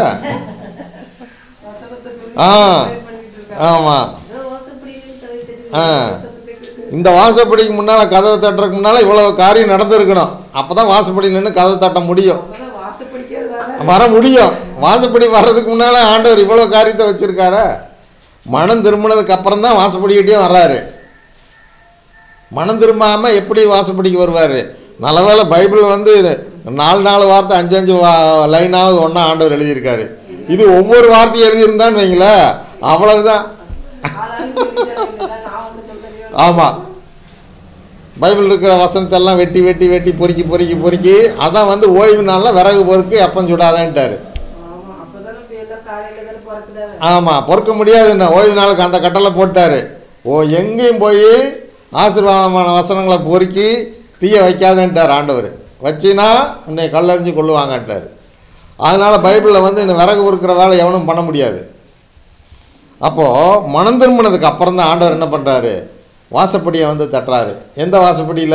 வசனத்தை சொல்லி ஆ பண்ணிட்டு இருக்காங்க. ஆமாம். அதான் வாசப்படியிலே கதை தெரியுது. ஆ. சத்தத்தை கேட்டு இந்த வாசப்படிக்கு முன்னால் கதவை தட்டுறதுக்கு முன்னால் இவ்வளவு காரியம் நடந்திருக்கணும். அப்போ தான் வாசப்படி நின்று கதவை தட்ட முடியும், அப்பதான் வாசப்படிக்கே வர வர முடியும். வாசப்படி வர்றதுக்கு முன்னால் ஆண்டவர் இவ்வளோ காரியத்தை வச்சுருக்காரு. மனம் திரும்பினதுக்கு அப்புறம் தான் வாசப்படிக்கிட்டே வர்றாரு. மனம் திரும்பாமல் எப்படி வாசப்படிக்கு வருவார்? நல்லவேளை பைபிள் வந்து 4 வார்த்தை 5 லைனாவது ஒன்றா ஆண்டவர் எழுதியிருக்காரு. இது ஒவ்வொரு வார்த்தையும் எழுதியிருந்தான்னு வைங்களேன், அவ்வளவுதான். ஆளாளுக்கு சொல்லிட்டாங்க. நான் ஒன்று சொல்றேன். ஆமாம், பைபிள் இருக்கிற வசனத்தை எல்லாம் வெட்டி வெட்டி வெட்டி பொறுக்கி அதான் வந்து ஓய்வு நாளில் விறகு பொறுக்கு எப்பம் சுடாதான்ட்டார். ஆமா, அப்பதானே இப்ப எல்லாம் காலையில தானே பிறக்குதாங்க. ஆமாம், பொறுக்க முடியாதுன்னு ஓய்வு நாளுக்கு அந்த கட்டளை போட்டார். எங்கேயும் போய் ஆசீர்வாதமான வசனங்களை பொறுக்கி தீய வைக்காதேன்ட்டார் ஆண்டவர். வச்சினா உன்னை கல்லறிஞ்சு கொள்ளுவாங்கன்ட்டார். அதனால் பைபிளில் வந்து இந்த விறகு பொறுக்கிற வேலை எவனும் பண்ண முடியாது. அப்போது மனம் திரும்பினதுக்கு அப்புறம் தான் ஆண்டவர் என்ன பண்ணுறாரு? வாசப்படியை வந்து தட்டுறாரு. எந்த வாசப்படியில்?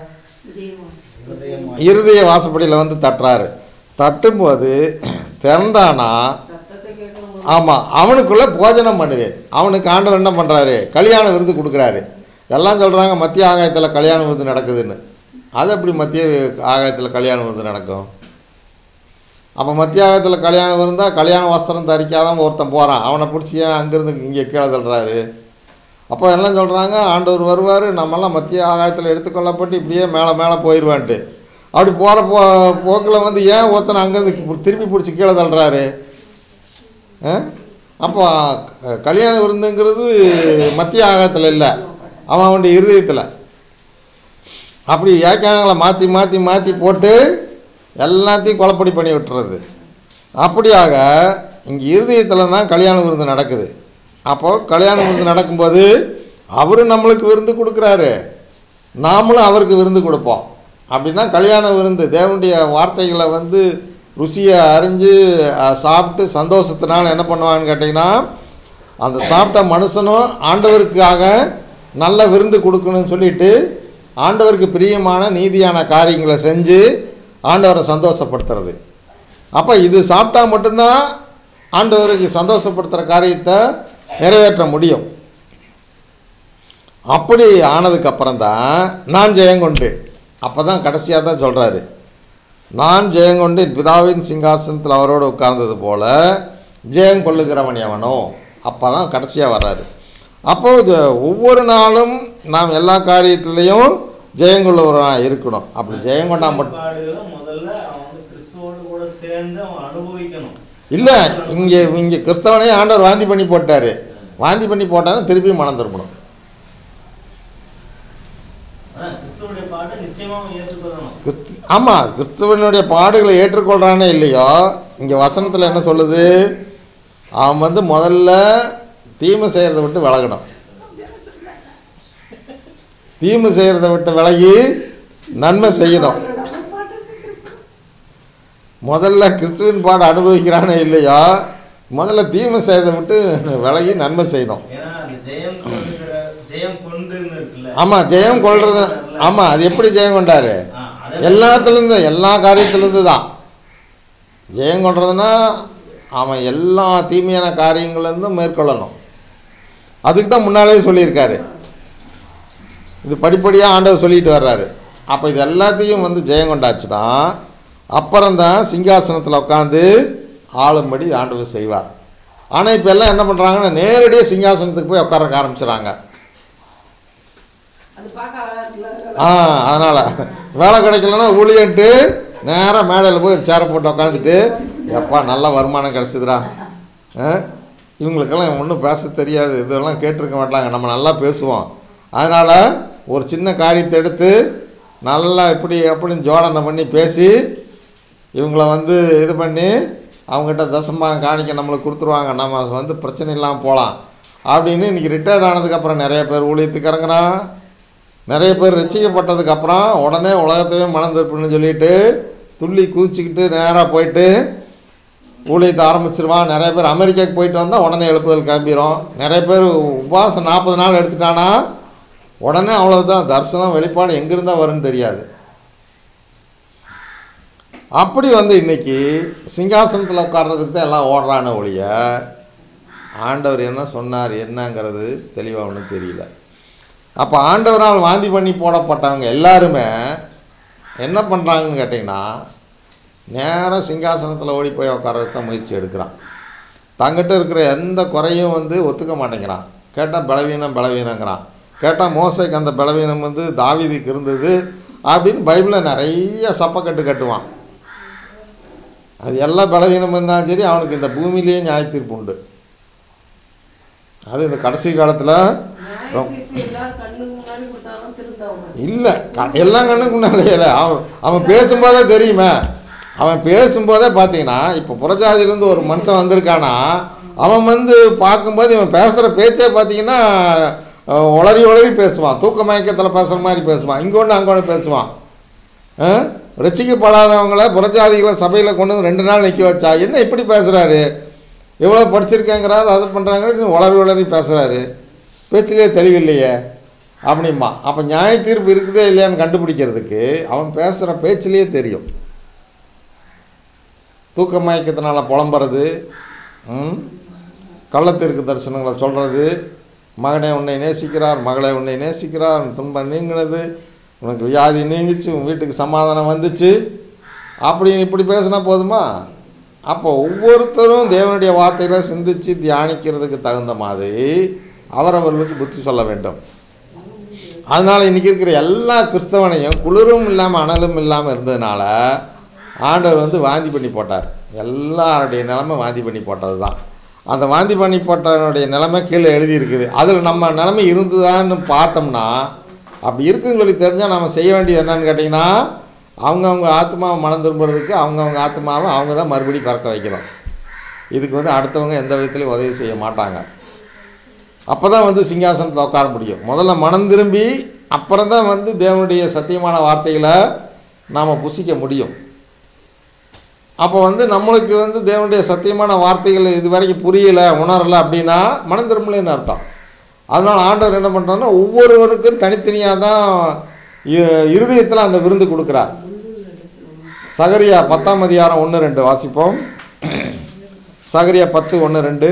தெய்வம். இருதய வாசப்படியில் வந்து தட்டுறாரு. தட்டும்போது திறந்தானா, சத்தத்தை கேட்கணும். ஆமாம், அவனுக்குள்ளே போஜனம் பண்ணுவேன். அவனுக்கு ஆண்டவர் என்ன பண்ணுறாரு? கல்யாண விருந்து கொடுக்குறாரு. எல்லாம் சொல்கிறாங்க மத்திய ஆகாயத்தில் கல்யாண விருந்து நடக்குதுன்னு. அது எப்படி மத்திய ஆகாயத்தில் கல்யாண விருந்து நடக்கும்? அப்போ மத்திய ஆகாயத்தில் கல்யாணம் இருந்தால் கல்யாண வஸ்திரம் தரிக்காதான் ஒருத்தன் போகிறான், அவனை பிடிச்சி ஏன் அங்கேருந்து இங்கே கீழே தள்ளுறாரு? அப்போ எல்லாம் சொல்கிறாங்க ஆண்டவர் வருவார், நம்மெல்லாம் மத்திய ஆகாயத்தில் எடுத்துக்கொள்ளப்பட்டு இப்படியே மேலே போயிடுவான்ட்டு. அப்படி போகிற போக்கில் வந்து ஏன் ஒருத்தனை அங்கேருந்து திருப்பி பிடிச்சி கீழே தள்ளுறாரு? அப்போ கல்யாண விருந்துங்கிறது மத்திய ஆகாயத்தில் இல்லை, அவனுடைய இருதயத்தில். அப்படி வியாக்கியானங்களை மாற்றி போட்டு எல்லாத்தையும் குழப்படி பண்ணி விட்டுறது. அப்படியாக இங்கே இருதயத்தில் தான் கல்யாண விருந்து நடக்குது. அப்போது கல்யாண விருந்து நடக்கும்போது அவர் நம்மளுக்கு விருந்து கொடுக்குறாரு, நாமளும் அவருக்கு விருந்து கொடுப்போம். அப்படின்னா கல்யாண விருந்து தேவனுடைய வார்த்தைகளை வந்து ருசியை அறிஞ்சு சாப்பிட்டு சந்தோஷத்தினால என்ன பண்ணுவான்னு கேட்டிங்கன்னா, அந்த சாப்பிட்ட மனுஷனும் ஆண்டவருக்காக நல்ல விருந்து கொடுக்கணும்னு சொல்லிட்டு ஆண்டவருக்கு பிரியமான நீதியான காரியங்களை செஞ்சு ஆண்டவரை சந்தோஷப்படுத்துறது. அப்போ இது சாப்பிட்டா மட்டும்தான் ஆண்டவருக்கு சந்தோஷப்படுத்துகிற காரியத்தை நிறைவேற்ற முடியும். அப்படி ஆனதுக்கப்புறம் தான் நான் ஜெயங்கொண்டு, அப்போ தான் கடைசியாக தான் சொல்கிறாரு, நான் ஜெயங்கொண்டு பிதாவின் சிங்காசனத்தில் அவரோடு உட்கார்ந்தது போல் ஜெயம் கொள்ளுகிறவன் எவனோ, அப்போ தான் கடைசியாக வர்றாரு. அப்போது ஒவ்வொரு நாளும் நாம் எல்லா காரியத்திலையும் ஜெயங்கொள்ளவராக இருக்கணும். அப்படி ஜெயங்கொண்டா மட்டும் முதல்ல அவன் கிறிஸ்துவோடு கூட சேர்ந்து அவன் அனுபவிக்கணும். இல்லை, இங்கே கிறிஸ்தவனே ஆண்டவர் வாந்தி பண்ணி போட்டார். வாந்தி பண்ணி போட்டாலும் திருப்பி மனம் திரும்பணும். கிறிஸ்துவனுடைய பாட்டை நிச்சயமா ஏற்றுக்கொள்ளணும். ஆமாம், கிறிஸ்துவனுடைய பாடுகளை ஏற்றுக்கொள்கிறானே இல்லையோ, இங்கே வசனத்தில் என்ன சொல்லுது? அவன் வந்து முதல்ல தீமை செய்கிறத விட்டு விலகணும். தீமை செய்கிறத விட்டு விலகி நன்மை செய்யணும். முதல்ல கிறிஸ்துவின் பாடு அனுபவிக்கிறானே இல்லையா, முதல்ல தீமை செய்கிறத விட்டு விலகி நன்மை செய்யணும். ஆமாம், ஜெயம் கொள்வது. ஆமாம், அது எப்படி ஜெயம் கொண்டாரு? எல்லாத்துலேருந்து, எல்லா காரியத்துலேருந்து தான் ஜெயம் கொள்றதுன்னா அவன் எல்லா தீமையான காரியங்கள்லேருந்தும் மேற்கொள்ளணும். அதுக்கு தான் முன்னாலே சொல்லியிருக்காரு. இது படிப்படியாக ஆண்டவர் சொல்லிட்டு வர்றாரு. அப்போ இது எல்லாத்தையும் வந்து ஜெயம் கொண்டாச்சுன்னா அப்புறம்தான் சிங்காசனத்தில் உட்காந்து ஆளும்படி ஆண்டவர் செய்வார். ஆனால் இப்போ எல்லாம் என்ன பண்ணுறாங்கன்னா நேரடியாக சிங்காசனத்துக்கு போய் உட்கார ஆரம்பிச்சிடறாங்க. அதனால் வேலை கிடைக்கலன்னா ஊழியன்ட்டு நேராக மேடையில் போய் ஒரு சேரை போட்டு உட்காந்துட்டு, எப்பா நல்ல வருமானம் கிடச்சிதுரா, இவங்களுக்கெல்லாம் ஒன்றும் பேச தெரியாது, இதெல்லாம் கேட்டிருக்க மாட்டாங்க, நம்ம நல்லா பேசுவோம், அதனால் ஒரு சின்ன காரியத்தை எடுத்து நல்லா இப்படி அப்படின்னு ஜோடனை பண்ணி பேசி இவங்கள வந்து இது பண்ணி அவங்ககிட்ட தசமாக காணிக்க நம்மளுக்கு கொடுத்துருவாங்க, நம்ம வந்து பிரச்சனை இல்லாமல் போகலாம் அப்படின்னு இன்றைக்கி ரிட்டையர்ட் ஆனதுக்கப்புறம் நிறைய பேர் ஊழியத்துக்கு இறங்குறான். நிறைய பேர் ரட்சிக்கப்பட்டதுக்கப்புறம் உடனே உலகத்தையே மணந்திருப்புன்னு சொல்லிட்டு துள்ளி குதிச்சுக்கிட்டு நேராக போயிட்டு ஊழியத்தை ஆரம்பிச்சிருவான். நிறைய பேர் அமெரிக்காவுக்கு போயிட்டு வந்தால் உடனே எழுப்புதல் கிளம்பிடும். நிறைய பேர் உபவாசம் 40 நாள் எடுத்துட்டானா உடனே அவ்வளோதான், தரிசனம் வெளிப்பாடு எங்கேருந்தால் வரும்னு தெரியாது. அப்படி வந்து இன்றைக்கி சிங்காசனத்தில் உட்கார்றதுக்கு தான் எல்லாம் ஓடுறான ஒழிய ஆண்டவர் என்ன சொன்னார் என்னங்கிறது தெளிவாக ஒன்றும் தெரியல. அப்போ ஆண்டவரால் வாந்தி பண்ணி போடப்பட்டவங்க எல்லாருமே என்ன பண்ணுறாங்கன்னு கேட்டிங்கன்னா நேராக சிங்காசனத்தில் ஓடி போய் உட்கார்றதுக்கு தான் முயற்சி எடுக்கிறான். தங்கிட்ட இருக்கிற எந்த குறையும் வந்து ஒத்துக்க மாட்டேங்கிறான். கேட்டால் பலவீனங்கிறான். கேட்டால் மோசைக்கு அந்த பலவீனம் வந்து தாவீதுக்கு இருந்தது அப்படின்னு பைபிளில் நிறைய சப்பக்கட்டு கட்டுவான். அது எல்லா பலவீனமும் இருந்தாலும் சரி அவனுக்கு இந்த பூமியிலேயே நியாய தீர்ப்பு உண்டு. அது இந்த கடைசி காலத்தில் இல்லை, எல்லாம் கண்ணுக்கு முன்னாலே இல்லை. அவன் பேசும்போதே தெரியுமே. அவன் பேசும்போதே பார்த்தீங்கன்னா இப்போ புறஜாதியிலேருந்து ஒரு மனுஷன் வந்திருக்கானா அவன் வந்து பார்க்கும்போது இவன் பேசுகிற பேச்சே பார்த்தீங்கன்னா உளறி பேசுவான். தூக்க மயக்கத்தில் பேசுகிற மாதிரி பேசுவான். இங்கே ஒன்று அங்கே ஒன்று பேசுவான். ரட்சிக்கப்படாதவங்களை புறஜாதிகளை சபையில் கொண்டு வந்து 2 நாள் நிற்க வச்சா என்ன இப்படி பேசுகிறாரு, எவ்வளோ படிச்சிருக்கேங்கிறாரு, அது பண்ணுறாங்க, உளறி பேசுகிறாரு, பேச்சிலே தெளிவில்லையே அப்படிம்பா. அப்போ நியாய தீர்ப்பு இருக்குதே இல்லையான்னு கண்டுபிடிக்கிறதுக்கு அவன் பேசுகிற பேச்சிலேயே தெரியும். தூக்க மயக்கத்தினால் புலம்புறது, கள்ளத்திற்கு தரிசனங்களை சொல்கிறது, மகனே உன்னை நேசிக்கிறார், மகளே உன்னை நேசிக்கிறார், துன்பம் நீங்கினது, உனக்கு வியாதி நீங்கிச்சு, உன் வீட்டுக்கு சமாதானம் வந்துச்சு அப்படி இப்படி பேசினா போதுமா? அப்போ ஒவ்வொருத்தரும் தேவனுடைய வார்த்தைகளை சிந்தித்து தியானிக்கிறதுக்கு தகுந்த மாதிரி அவரவர்களுக்கு புத்தி சொல்ல வேண்டும். அதனால் இன்றைக்கி இருக்கிற எல்லா கிறிஸ்தவனையும் குளிரும் இல்லாமல் அனலும் இல்லாமல் இருந்ததுனால ஆண்டவர் வந்து வாந்தி பண்ணி போட்டார். எல்லாருடைய நிலைமை வாந்தி பண்ணி போட்டது தான். அந்த வாந்தி பண்ணி போட்டவனுடைய நிலைமை கீழே எழுதியிருக்குது. அதில் நம்ம நிலைமை இருந்துதான்னு பார்த்தோம்னா அப்படி இருக்குன்னு சொல்லி தெரிஞ்சால் நம்ம செய்ய வேண்டியது என்னன்னு கேட்டிங்கன்னா அவங்கவுங்க ஆத்மாவை மனம் திரும்புறதுக்கு அவங்கவுங்க ஆத்மாவை அவங்க தான் மறுபடியும் பறக்க வைக்கணும். இதுக்கு வந்து அடுத்தவங்க எந்த விதத்துலையும் உதவி செய்ய மாட்டாங்க. அப்போ தான் வந்து சிங்காசனத்தில் உட்கார முடியும். முதல்ல மனம் திரும்பி அப்புறம் தான் வந்து தேவனுடைய சத்தியமான வார்த்தைகளை நாம் புசிக்க முடியும். அப்போ வந்து நம்மளுக்கு வந்து தேவனுடைய சத்தியமான வார்த்தைகள் இது வரைக்கும் புரியலை உணரலை அப்படின்னா மனம் திரும்பலைன்னு அர்த்தம். அதனால் ஆண்டவர் என்ன பண்ணுறாருன்னா ஒவ்வொருவருக்கும் தனித்தனியாக தான் இருதயத்தில் அந்த விருந்து கொடுக்குறார். சகரியா 10:1-2 வாசிப்போம். சகரியா 10:1-2.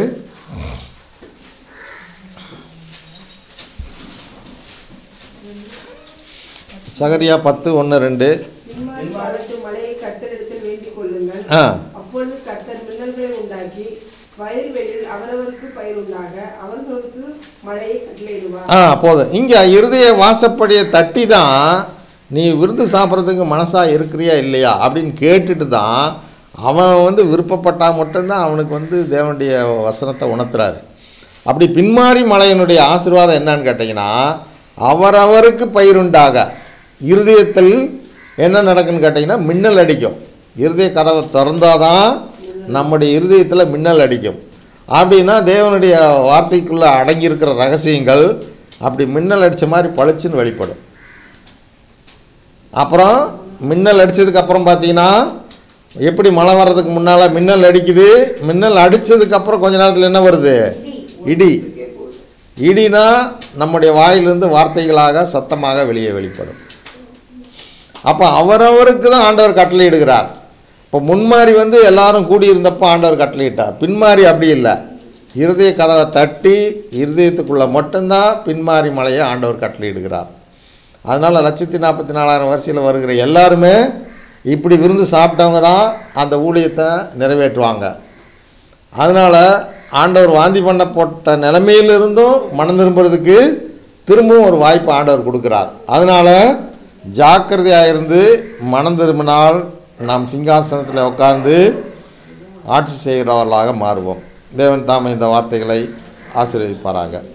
சகரியா 10:1-2. மழையை கர்த்தரிடத்தில் வேண்டிக் கொள்ளுங்கள். அப்பொழுது கர்த்தர் மின்னல்களை உண்டாக்கி வயல்வெளியில் அவரவருக்கு பயிர் உண்டாக அவர்களுக்கு மழையை கட்டளையிடுவார். போதும். இங்கே இருதய வாசப்படியை தட்டி தான் நீ விருந்து சாப்பிட்றதுக்கு மனசாக இருக்கிறியா இல்லையா அப்படின்னு கேட்டுட்டு தான் அவன் வந்து விருப்பப்பட்டால் மட்டும்தான் அவனுக்கு வந்து தேவனுடைய வசனத்தை உணர்த்துறாரு. அப்படி பின்மாறி மழையினுடைய ஆசீர்வாதம் என்னன்னு கேட்டிங்கன்னா அவரவருக்கு பயிருண்டாக இருதயத்தில் என்ன நடக்குன்னு கேட்டிங்கன்னா மின்னல் அடிக்கும். இருதய கதவை திறந்தால் தான் நம்முடைய இருதயத்தில் மின்னல் அடிக்கும். அப்படின்னா தேவனுடைய வார்த்தைக்குள்ளே அடங்கியிருக்கிற ரகசியங்கள் அப்படி மின்னல் அடித்த மாதிரி பளிச்சுன்னு வெளிப்படும். அப்புறம் மின்னல் அடித்ததுக்கப்புறம் பார்த்தீங்கன்னா எப்படி மழை வர்றதுக்கு முன்னால் மின்னல் அடிக்குது, மின்னல் அடித்ததுக்கப்புறம் கொஞ்ச நேரத்தில் என்ன வருது? இடி. இடினா நம்முடைய வாயிலிருந்து வார்த்தைகளாக சத்தமாக வெளிப்படும். அப்போ அவரவருக்கு தான் ஆண்டவர் கட்டளையிடுகிறார். இப்போ முன்மாறி வந்து எல்லாரும் கூடியிருந்தப்போ ஆண்டவர் கட்டளையிட்டார். பின்மாறி அப்படி இல்லை. இருதய கதவை தட்டி இருதயத்துக்குள்ளே மட்டும்தான் பின்மாறி மலையை ஆண்டவர் கட்டளையிடுகிறார். அதனால் 1,44,000 வரிசையில் வருகிற எல்லாருமே இப்படி விருந்து சாப்பிட்டவங்க தான் அந்த ஊழியத்தை நிறைவேற்றுவாங்க. அதனால் ஆண்டவர் வாந்தி பண்ண போட்ட நிலைமையிலிருந்தும் மனம் திரும்புறதுக்கு திரும்பவும் ஒரு வாய்ப்பு ஆண்டவர் கொடுக்குறார். அதனால் ஜாக்கிரதையாக இருந்து மனம் திரும்பினால் நாம் சிங்காசனத்தில் உட்கார்ந்து ஆட்சி செய்கிறவர்களாக மாறுவோம். தேவன் தாமே இந்த வார்த்தைகளை ஆசீர்வதிப்பாராக.